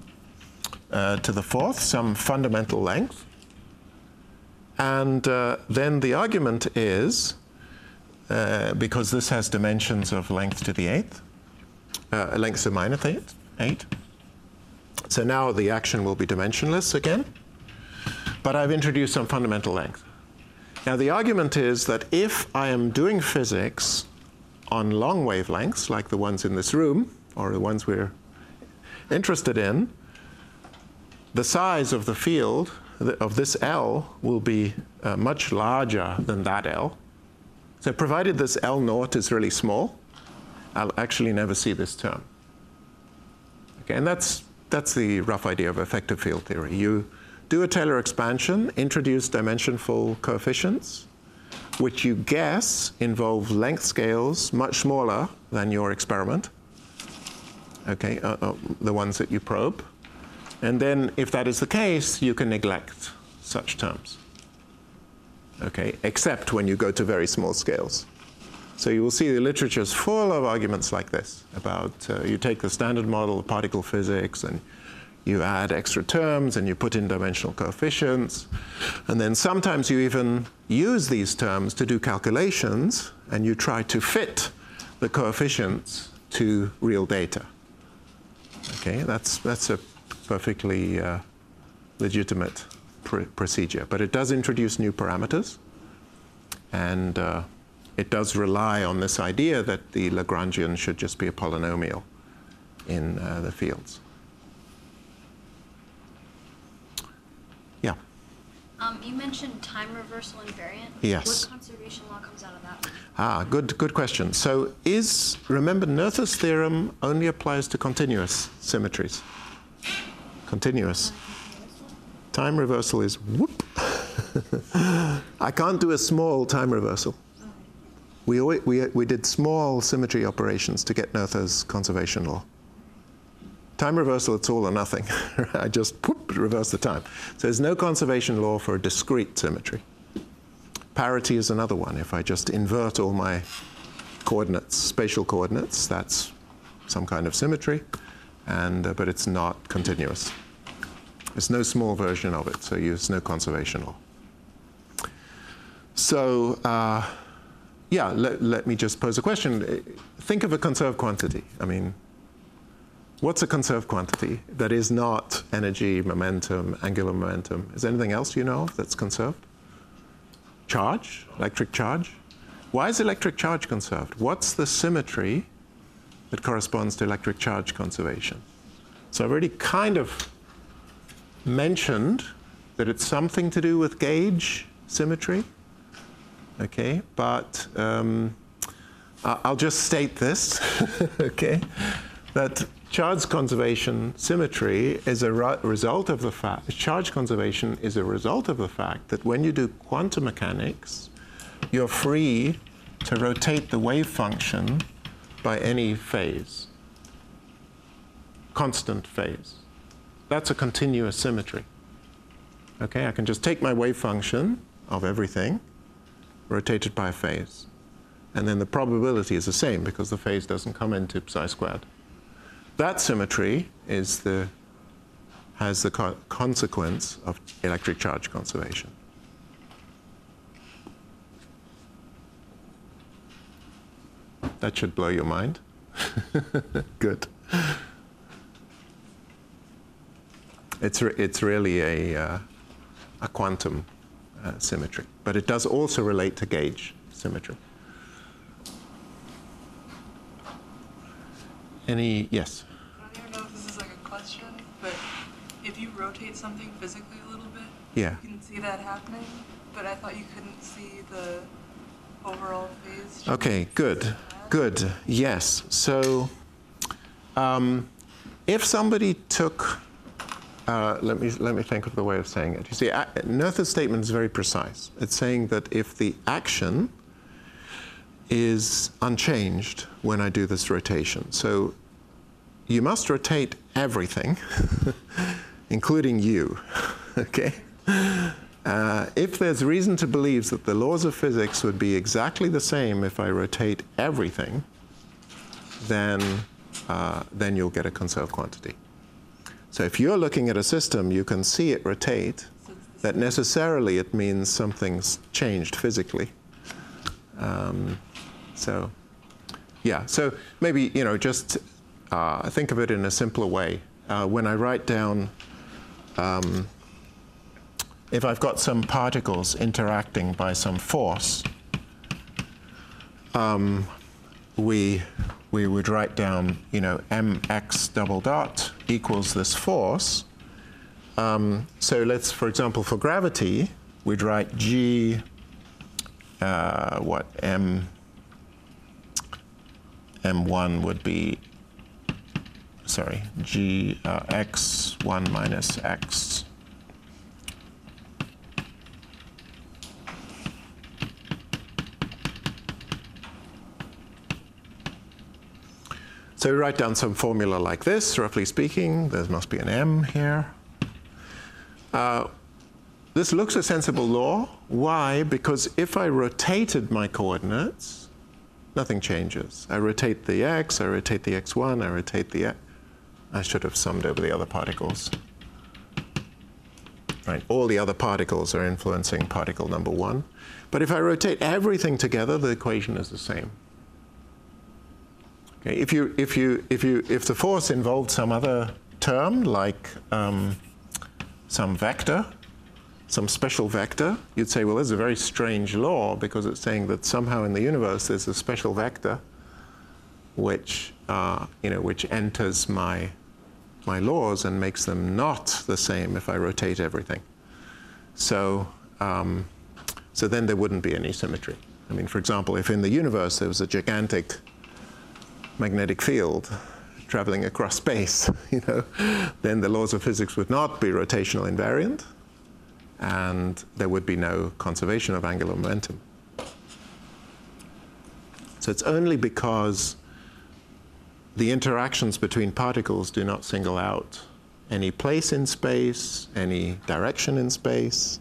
to the 4th, some fundamental length. And then the argument is, because this has dimensions of length to the 8th, length to minus 8. So now the action will be dimensionless again. But I've introduced some fundamental length. Now the argument is that if I am doing physics on long wavelengths, like the ones in this room, or the ones we're interested in, the size of the field of this L will be much larger than that L. So provided this L naught is really small, I'll actually never see this term. Okay, and that's the rough idea of effective field theory. You do a Taylor expansion, introduce dimensionful coefficients, which you guess involve length scales much smaller than your experiment, okay, the ones that you probe. And then if that is the case, you can neglect such terms, okay, except when you go to very small scales. So you will see the literature is full of arguments like this about you take the standard model of particle physics and you add extra terms and you put in dimensional coefficients. And then sometimes you even use these terms to do calculations and you try to fit the coefficients to real data. Okay, that's a perfectly legitimate procedure. But it does introduce new parameters. And it does rely on this idea that the Lagrangian should just be a polynomial in the fields. Yeah. You mentioned time reversal invariant. Yes. What conservation law comes out of that? Ah, good question. So remember, Noether's theorem only applies to continuous symmetries. Continuous. Time reversal is whoop. I can't do a small time reversal. We did small symmetry operations to get Noether's conservation law. Time reversal, it's all or nothing. I just reverse the time. So there's no conservation law for a discrete symmetry. Parity is another one. If I just invert all my coordinates, spatial coordinates, that's some kind of symmetry, but it's not continuous. There's no small version of it, so there's no conservation law. So, yeah, let me just pose a question. Think of a conserved quantity. I mean, what's a conserved quantity that is not energy, momentum, angular momentum? Is there anything else you know of that's conserved? Charge, electric charge. Why is electric charge conserved? What's the symmetry that corresponds to electric charge conservation? So I've already kind of mentioned that it's something to do with gauge symmetry. Okay, but I'll just state this, okay, that charge conservation symmetry is a result of the fact, charge conservation is a result of the fact that when you do quantum mechanics, you're free to rotate the wave function by any phase, constant phase. That's a continuous symmetry. Okay, I can just take my wave function of everything, rotate it by a phase. And then the probability is the same because the phase doesn't come into psi squared. That symmetry is has the consequence of electric charge conservation. That should blow your mind. Good. It's really a quantum symmetry, but it does also relate to gauge symmetry. Yes? I don't even know if this is like a question, but if you rotate something physically a little bit, Yeah. you can see that happening, but I thought you couldn't see the overall phase change. Okay, good, good, yes. So if somebody took, let me think of the way of saying it. You see, Noether's statement is very precise. It's saying that if the action is unchanged when I do this rotation, so you must rotate everything, including you, okay? If there's reason to believe that the laws of physics would be exactly the same if I rotate everything, then you'll get a conserved quantity. So if you're looking at a system, you can see it rotate, that necessarily it means something's changed physically. So, yeah, so maybe, just think of it in a simpler way. When I write down, if I've got some particles interacting by some force, we would write down, mx double dot equals this force. So let's, for example, for gravity, we'd write g, m1 would be, g x1 minus x. So we write down some formula like this, roughly speaking. There must be an m here. This looks a sensible law. Why? Because if I rotated my coordinates, nothing changes. I rotate the x, I rotate the x1, I rotate the x. I should have summed over the other particles. Right, all the other particles are influencing particle number 1. But if I rotate everything together, the equation is the same. Okay, if the force involved some other term, like some vector, some special vector, you'd say, well, this is a very strange law because it's saying that somehow in the universe there's a special vector which enters my laws and makes them not the same if I rotate everything. So then there wouldn't be any symmetry. I mean, for example, if in the universe there was a gigantic magnetic field traveling across space, then the laws of physics would not be rotational invariant, and there would be no conservation of angular momentum. So it's only because the interactions between particles do not single out any place in space, any direction in space,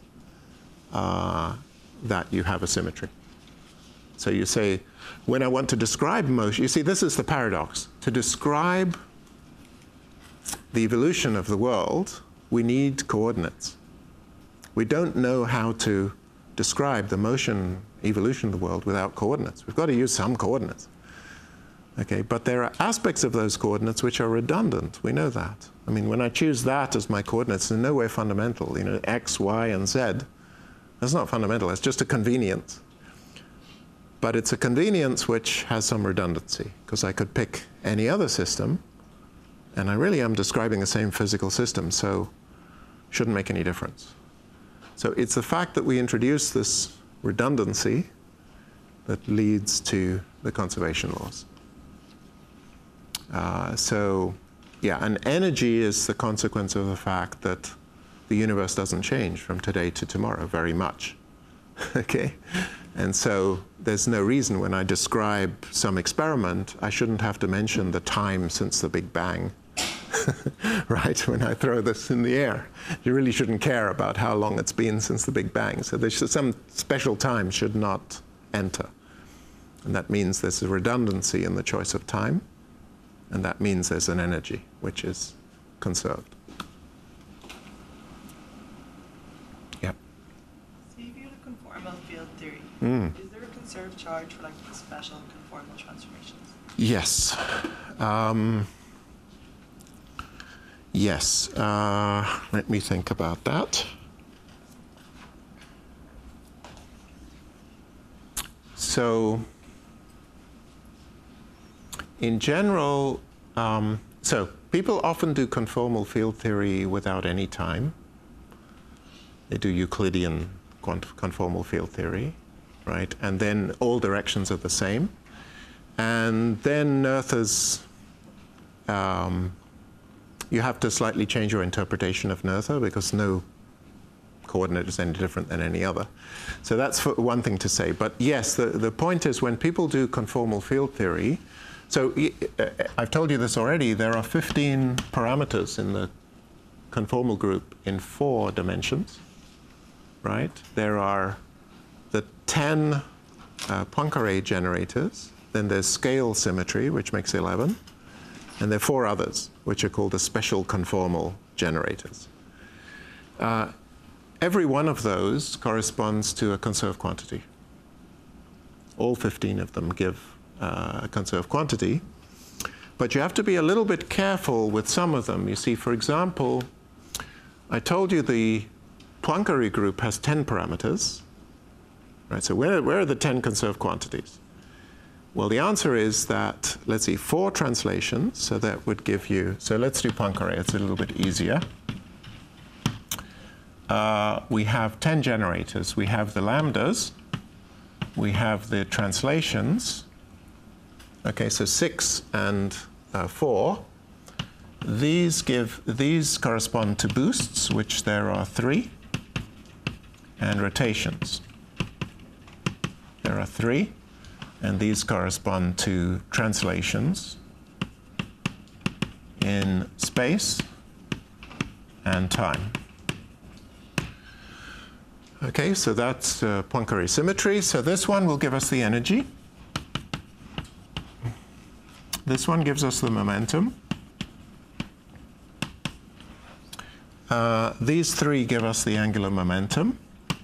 that you have a symmetry. So you say, when I want to describe motion, you see, this is the paradox. To describe the evolution of the world, we need coordinates. We don't know how to describe the motion evolution of the world without coordinates. We've got to use some coordinates. Okay, but there are aspects of those coordinates which are redundant. We know that. I mean, when I choose that as my coordinates, they're nowhere fundamental. You know, x, y, and z. That's not fundamental. It's just a convenience. But it's a convenience which has some redundancy, because I could pick any other system, and I really am describing the same physical system, so shouldn't make any difference. So it's the fact that we introduce this redundancy that leads to the conservation laws. So, yeah, and energy is the consequence of the fact that the universe doesn't change from today to tomorrow very much. Okay? And so there's no reason when I describe some experiment, I shouldn't have to mention the time since the Big Bang, right? When I throw this in the air. You really shouldn't care about how long it's been since the Big Bang. So there's some special time should not enter. And that means there's a redundancy in the choice of time. And that means there's an energy which is conserved. Yep. So if you had a conformal field theory, is there a conserved charge for like the special conformal transformations? Yes. Yes. Let me think about that. So, in general, so people often do conformal field theory without any time. They do Euclidean conformal field theory, right? And then all directions are the same. And then Noether's, you have to slightly change your interpretation of Noether because no coordinate is any different than any other. So that's one thing to say. But yes, the point is when people do conformal field theory, so I've told you this already, there are 15 parameters in the conformal group in 4 dimensions, right? There are the 10 Poincare generators, then there's scale symmetry, which makes 11, and there are 4 others, which are called the special conformal generators. Every one of those corresponds to a conserved quantity. All 15 of them give a conserved quantity, but you have to be a little bit careful with some of them. You see, for example, I told you the Poincare group has 10 parameters, right? So where are the 10 conserved quantities? Well, the answer is that, let's see, 4 translations, so that would give you, so let's do Poincare, it's a little bit easier. We have 10 generators. We have the lambdas, we have the translations. Okay, so 6 and 4. These correspond to boosts, which there are 3, and rotations. There are 3, and these correspond to translations in space and time. Okay, so that's Poincare symmetry. So this one will give us the energy. This one gives us the momentum. These 3 give us the angular momentum.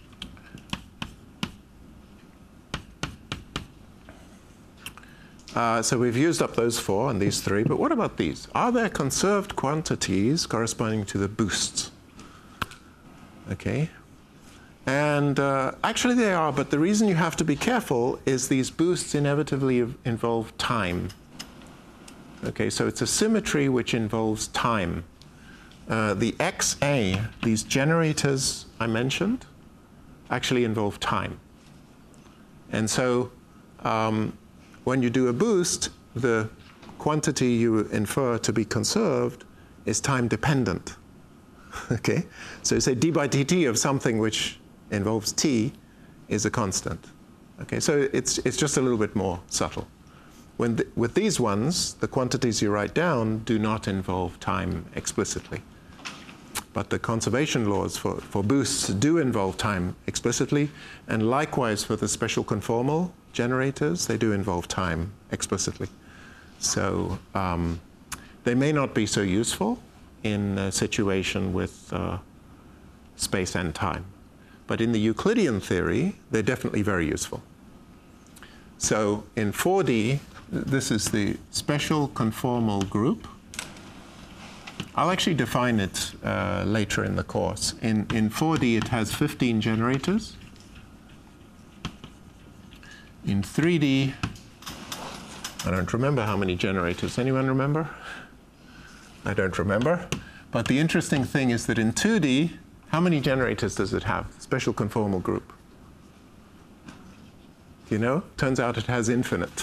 So we've used up those 4 and these 3, but what about these? Are there conserved quantities corresponding to the boosts? Okay. And actually they are, but the reason you have to be careful is these boosts inevitably involve time. Okay, so it's a symmetry which involves time. The XA, these generators I mentioned, actually involve time. And so when you do a boost, the quantity you infer to be conserved is time dependent. Okay, so you say d by dt of something which involves t is a constant. Okay, so it's just a little bit more subtle. With these ones, the quantities you write down do not involve time explicitly. But the conservation laws for boosts do involve time explicitly, and likewise for the special conformal generators, they do involve time explicitly. So they may not be so useful, in a situation with space and time. But in the Euclidean theory, they're definitely very useful. So in 4D, this is the special conformal group. I'll actually define it later in the course. In 4D, it has 15 generators. In 3D, I don't remember how many generators. Anyone remember? I don't remember. But the interesting thing is that in 2D, how many generators does it have? Special conformal group. Do you know? Turns out it has infinite.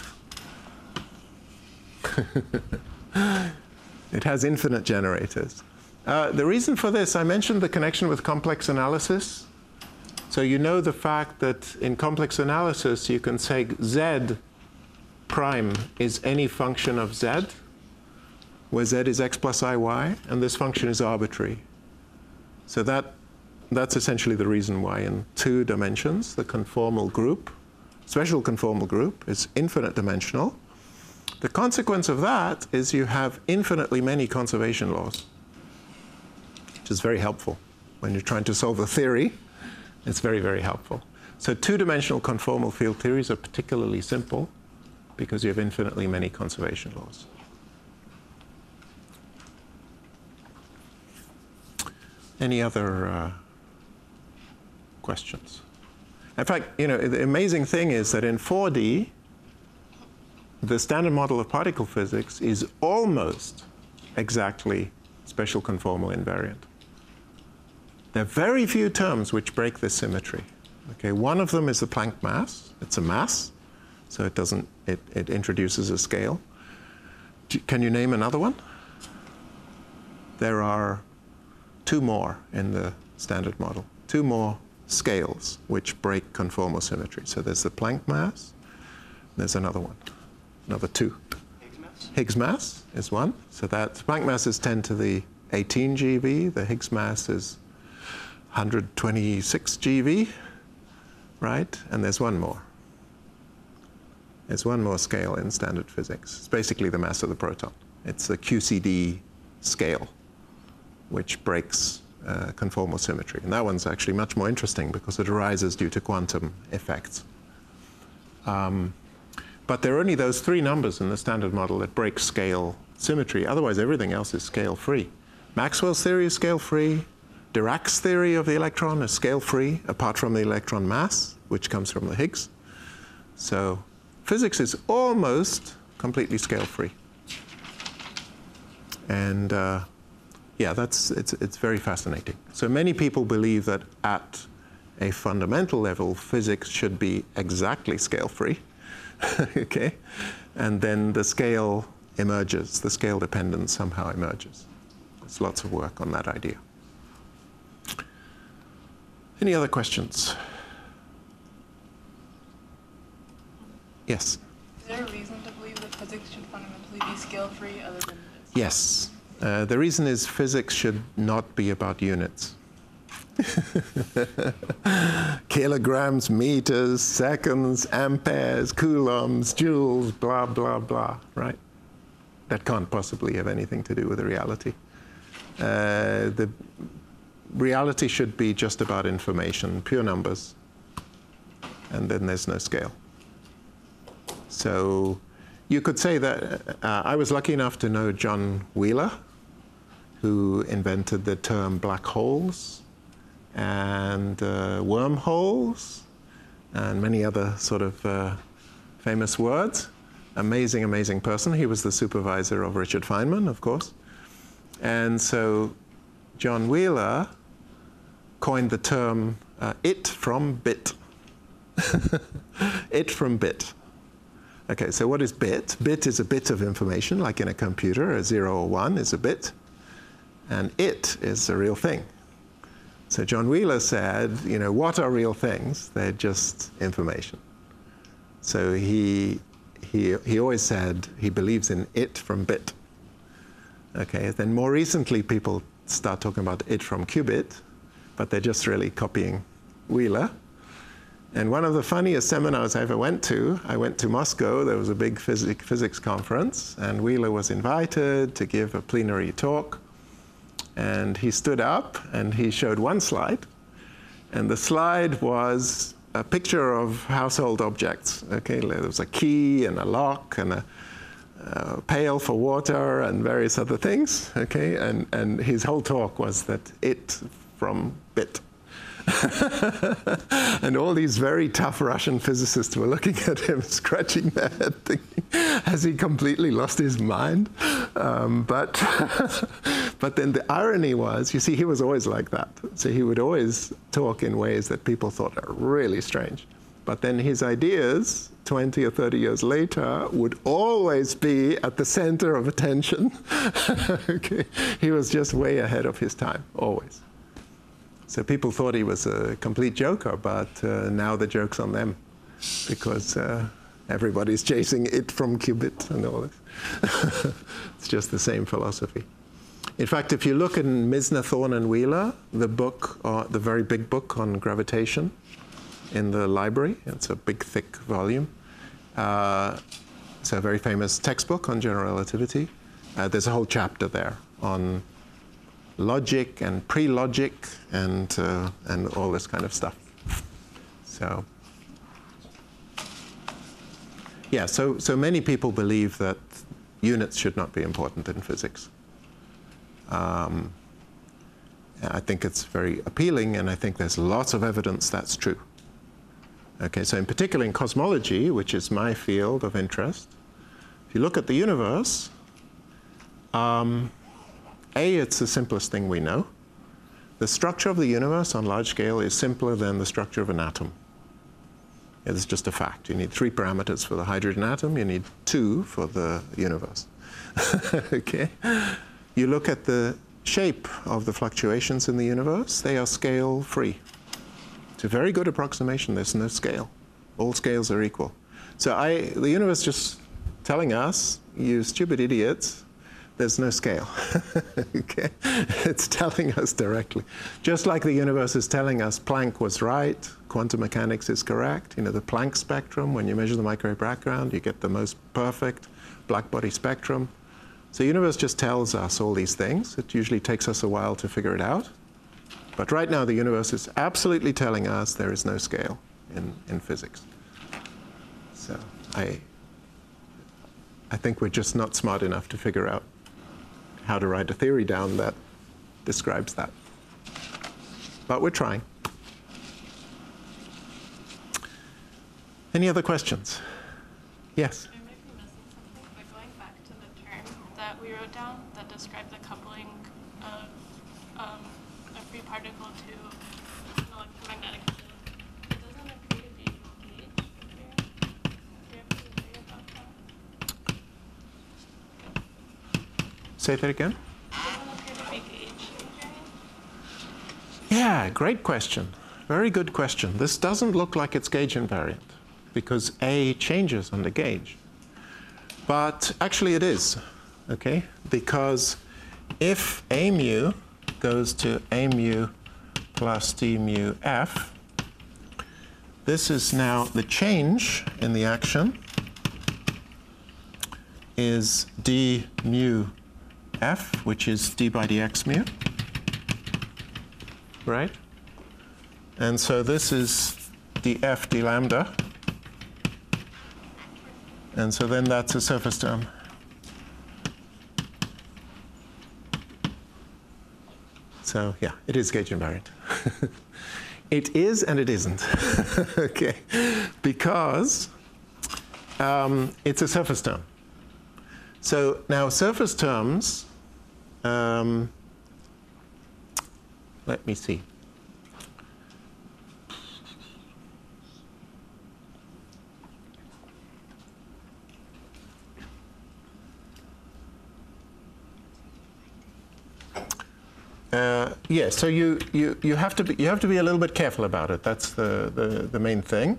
It has infinite generators. The reason for this, I mentioned the connection with complex analysis. So you know the fact that in complex analysis, you can say Z prime is any function of Z, where Z is x plus iy, and this function is arbitrary. So that's essentially the reason why in 2 dimensions, the conformal group, special conformal group, is infinite dimensional. The consequence of that is you have infinitely many conservation laws, which is very helpful. When you're trying to solve a theory, it's very, very helpful. So 2-dimensional conformal field theories are particularly simple because you have infinitely many conservation laws. Any other questions? In fact, you know, the amazing thing is that in 4D, the standard model of particle physics is almost exactly special conformal invariant. There are very few terms which break this symmetry. Okay, one of them is the Planck mass. It's a mass, so it introduces a scale. Can you name another one? There are 2 more in the standard model. 2 more scales which break conformal symmetry. So there's the Planck mass. There's another one. Another 2. Higgs mass? Higgs mass is one. So that Planck mass is 10 to the 18 GeV. The Higgs mass is 126 GeV, right? And there's one more. There's one more scale in standard physics. It's basically the mass of the proton. It's the QCD scale, which breaks conformal symmetry. And that one's actually much more interesting because it arises due to quantum effects. But there are only those 3 numbers in the standard model that break scale symmetry. Otherwise, everything else is scale-free. Maxwell's theory is scale-free. Dirac's theory of the electron is scale-free, apart from the electron mass, which comes from the Higgs. So physics is almost completely scale-free. And yeah, it's very fascinating. So many people believe that at a fundamental level, physics should be exactly scale-free. Okay? And then the scale emerges, the scale dependence somehow emerges. There's lots of work on that idea. Any other questions? Yes? Is there a reason to believe that physics should fundamentally be scale-free other than this? Yes. The reason is physics should not be about units. Kilograms, meters, seconds, amperes, coulombs, joules, blah, blah, blah, right? That can't possibly have anything to do with the reality. The reality should be just about information, pure numbers, and then there's no scale. So you could say that I was lucky enough to know John Wheeler, who invented the term black holes and wormholes and many other sort of famous words. Amazing, amazing person. He was the supervisor of Richard Feynman, of course. And so John Wheeler coined the term it from bit. It from bit. Okay, so what is bit? Bit is a bit of information, like in a computer, a 0 or 1 is a bit. And it is a real thing. So John Wheeler said, you know, what are real things? They're just information. So he always said he believes in it from bit. Okay, then more recently people start talking about it from qubit, but they're just really copying Wheeler. And one of the funniest seminars I ever went to, I went to Moscow. There was a big physics conference, and Wheeler was invited to give a plenary talk. And he stood up and he showed one slide. And the slide was a picture of household objects. Okay, there was a key and a lock and a pail for water and various other things. Okay, and his whole talk was that it from bit. And all these very tough Russian physicists were looking at him, scratching their head, thinking, has he completely lost his mind? But then the irony was, you see, he was always like that. So he would always talk in ways that people thought are really strange. But then his ideas, 20 or 30 years later, would always be at the center of attention. Okay? He was just way ahead of his time, always. So people thought he was a complete joker, but now the joke's on them, because everybody's chasing it from qubit and all this. It's just the same philosophy. In fact, if you look in Misner, Thorne, and Wheeler, the book, the very big book on gravitation in the library, it's a big, thick volume. It's a very famous textbook on general relativity. There's a whole chapter there on logic and pre-logic and all this kind of stuff. So, yeah, so many people believe that units should not be important in physics. I think it's very appealing, and I think there's lots of evidence that's true. Okay, so in particular in cosmology, which is my field of interest, if you look at the universe, it's the simplest thing we know. The structure of the universe on large scale is simpler than the structure of an atom. It's just a fact. You need 3 parameters for the hydrogen atom. You need 2 for the universe. Okay? You look at the shape of the fluctuations in the universe. They are scale-free. It's a very good approximation. There's no scale. All scales are equal. So the universe just telling us, you stupid idiots, there's no scale. Okay? It's telling us directly. Just like the universe is telling us Planck was right, quantum mechanics is correct. You know, the Planck spectrum, when you measure the microwave background, you get the most perfect black-body spectrum. So the universe just tells us all these things. It usually takes us a while to figure it out. But right now, the universe is absolutely telling us there is no scale in physics. So I think we're just not smart enough to figure out how to write a theory down that describes that. But we're trying. Any other questions? Yes? I might be missing something, but going back to the term that we wrote down that described the coupling of a free particle to an electromagnetic field, it doesn't appear to be engaged here. Do you have to say about that? Say that again? It doesn't appear to be gauge invariant. Yeah, great question. Very good question. This doesn't look like it's gauge invariant, because A changes under gauge. But actually it is, okay? Because if A mu goes to A mu plus D mu F, this is now the change in the action is D mu F, which is D by dx mu, right? And so this is df d lambda. And so then that's a surface term. So yeah, it is gauge invariant. It is and it isn't. Okay, because it's a surface term. So now surface terms, let me see. Yes, so you have to be a little bit careful about it. That's the main thing.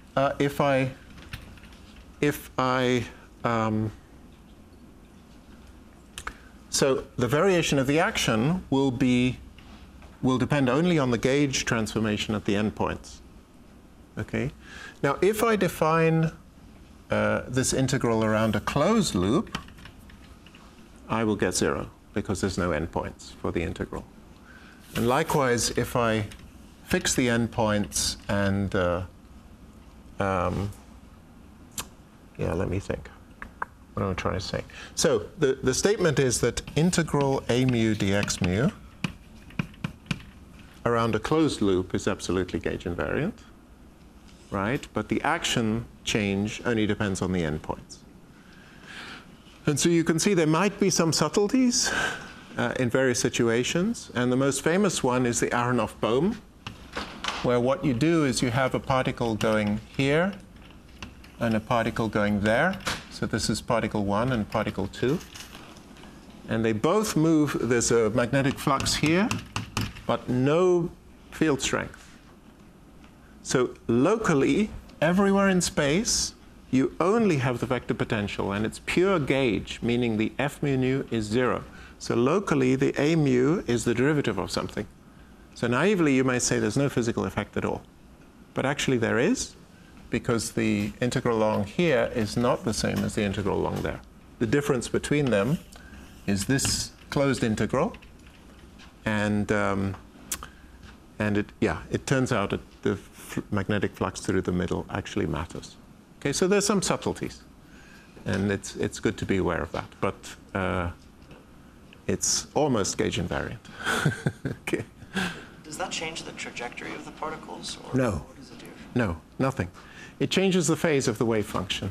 So the variation of the action will depend only on the gauge transformation at the endpoints. Okay. Now, if I define this integral around a closed loop, I will get 0. because there's no endpoints for the integral. And likewise, if I fix the endpoints and, yeah, let me think. What am I trying to say? So the statement is that integral a mu dx mu around a closed loop is absolutely gauge invariant, right? But the action change only depends on the endpoints. And so you can see there might be some subtleties in various situations. And the most famous one is the Aharonov-Bohm, where what you do is you have a particle going here and a particle going there. So this is particle 1 and particle 2. And they both move. There's a magnetic flux here, but no field strength. So locally, everywhere in space, you only have the vector potential, and it's pure gauge, meaning the F mu nu is 0. So locally, the A mu is the derivative of something. So naively, you may say there's no physical effect at all. But actually there is, because the integral along here is not the same as the integral along there. The difference between them is this closed integral, and it turns out that the magnetic flux through the middle actually matters. Okay, so there's some subtleties, and it's good to be aware of that. But it's almost gauge invariant. Okay. Does that change the trajectory of the particles? Or No. what does it do? No, nothing. It changes the phase of the wave function.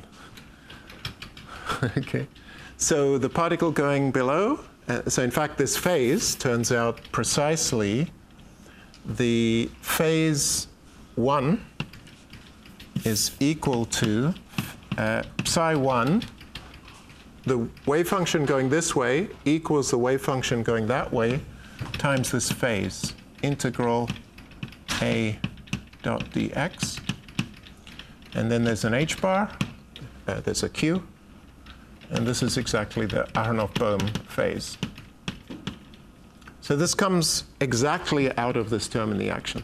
Okay. So the particle going below, so in fact this phase turns out precisely the phase 1 is equal to psi 1, the wave function going this way equals the wave function going that way times this phase, integral a dot dx. And then there's an h bar, there's a q, and this is exactly the Aharonov-Bohm phase. So this comes exactly out of this term in the action.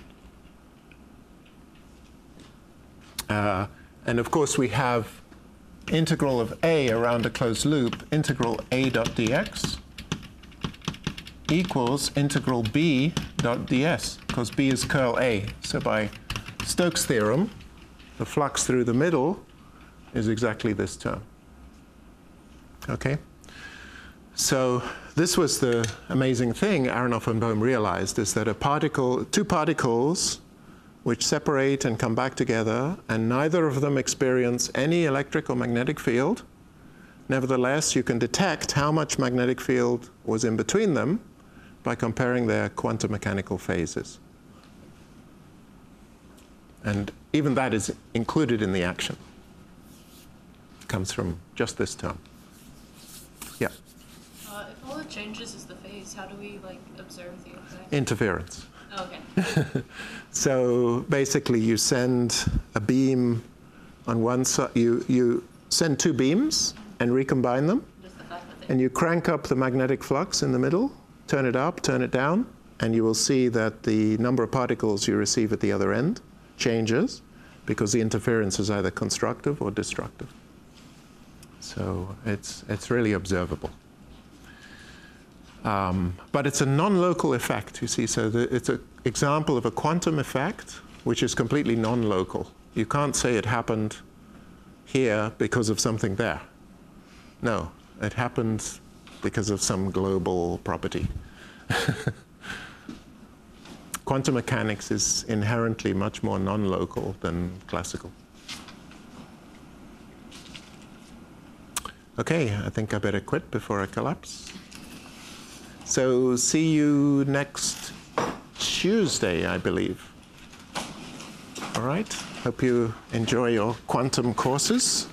And of course, we have integral of a around a closed loop, integral a dot dx equals integral b dot ds, because b is curl a. So by Stokes' theorem, the flux through the middle is exactly this term. Okay? So this was the amazing thing Aharonov and Bohm realized, is that two particles which separate and come back together, and neither of them experience any electric or magnetic field. Nevertheless, you can detect how much magnetic field was in between them by comparing their quantum mechanical phases. And even that is included in the action. It comes from just this term. Yeah. If all it changes is the phase, how do we observe the effect? Interference. Oh, okay. So basically, you send a beam on one side. You send two beams and recombine them, Just the fact that they and you crank up the magnetic flux in the middle, turn it up, turn it down, and you will see that the number of particles you receive at the other end changes because the interference is either constructive or destructive. So it's really observable. But it's a non-local effect, you see. So it's an example of a quantum effect which is completely non-local. You can't say it happened here because of something there. No, it happened because of some global property. Quantum mechanics is inherently much more non-local than classical. Okay, I think I better quit before I collapse. So see you next Tuesday, I believe. All right, hope you enjoy your quantum courses.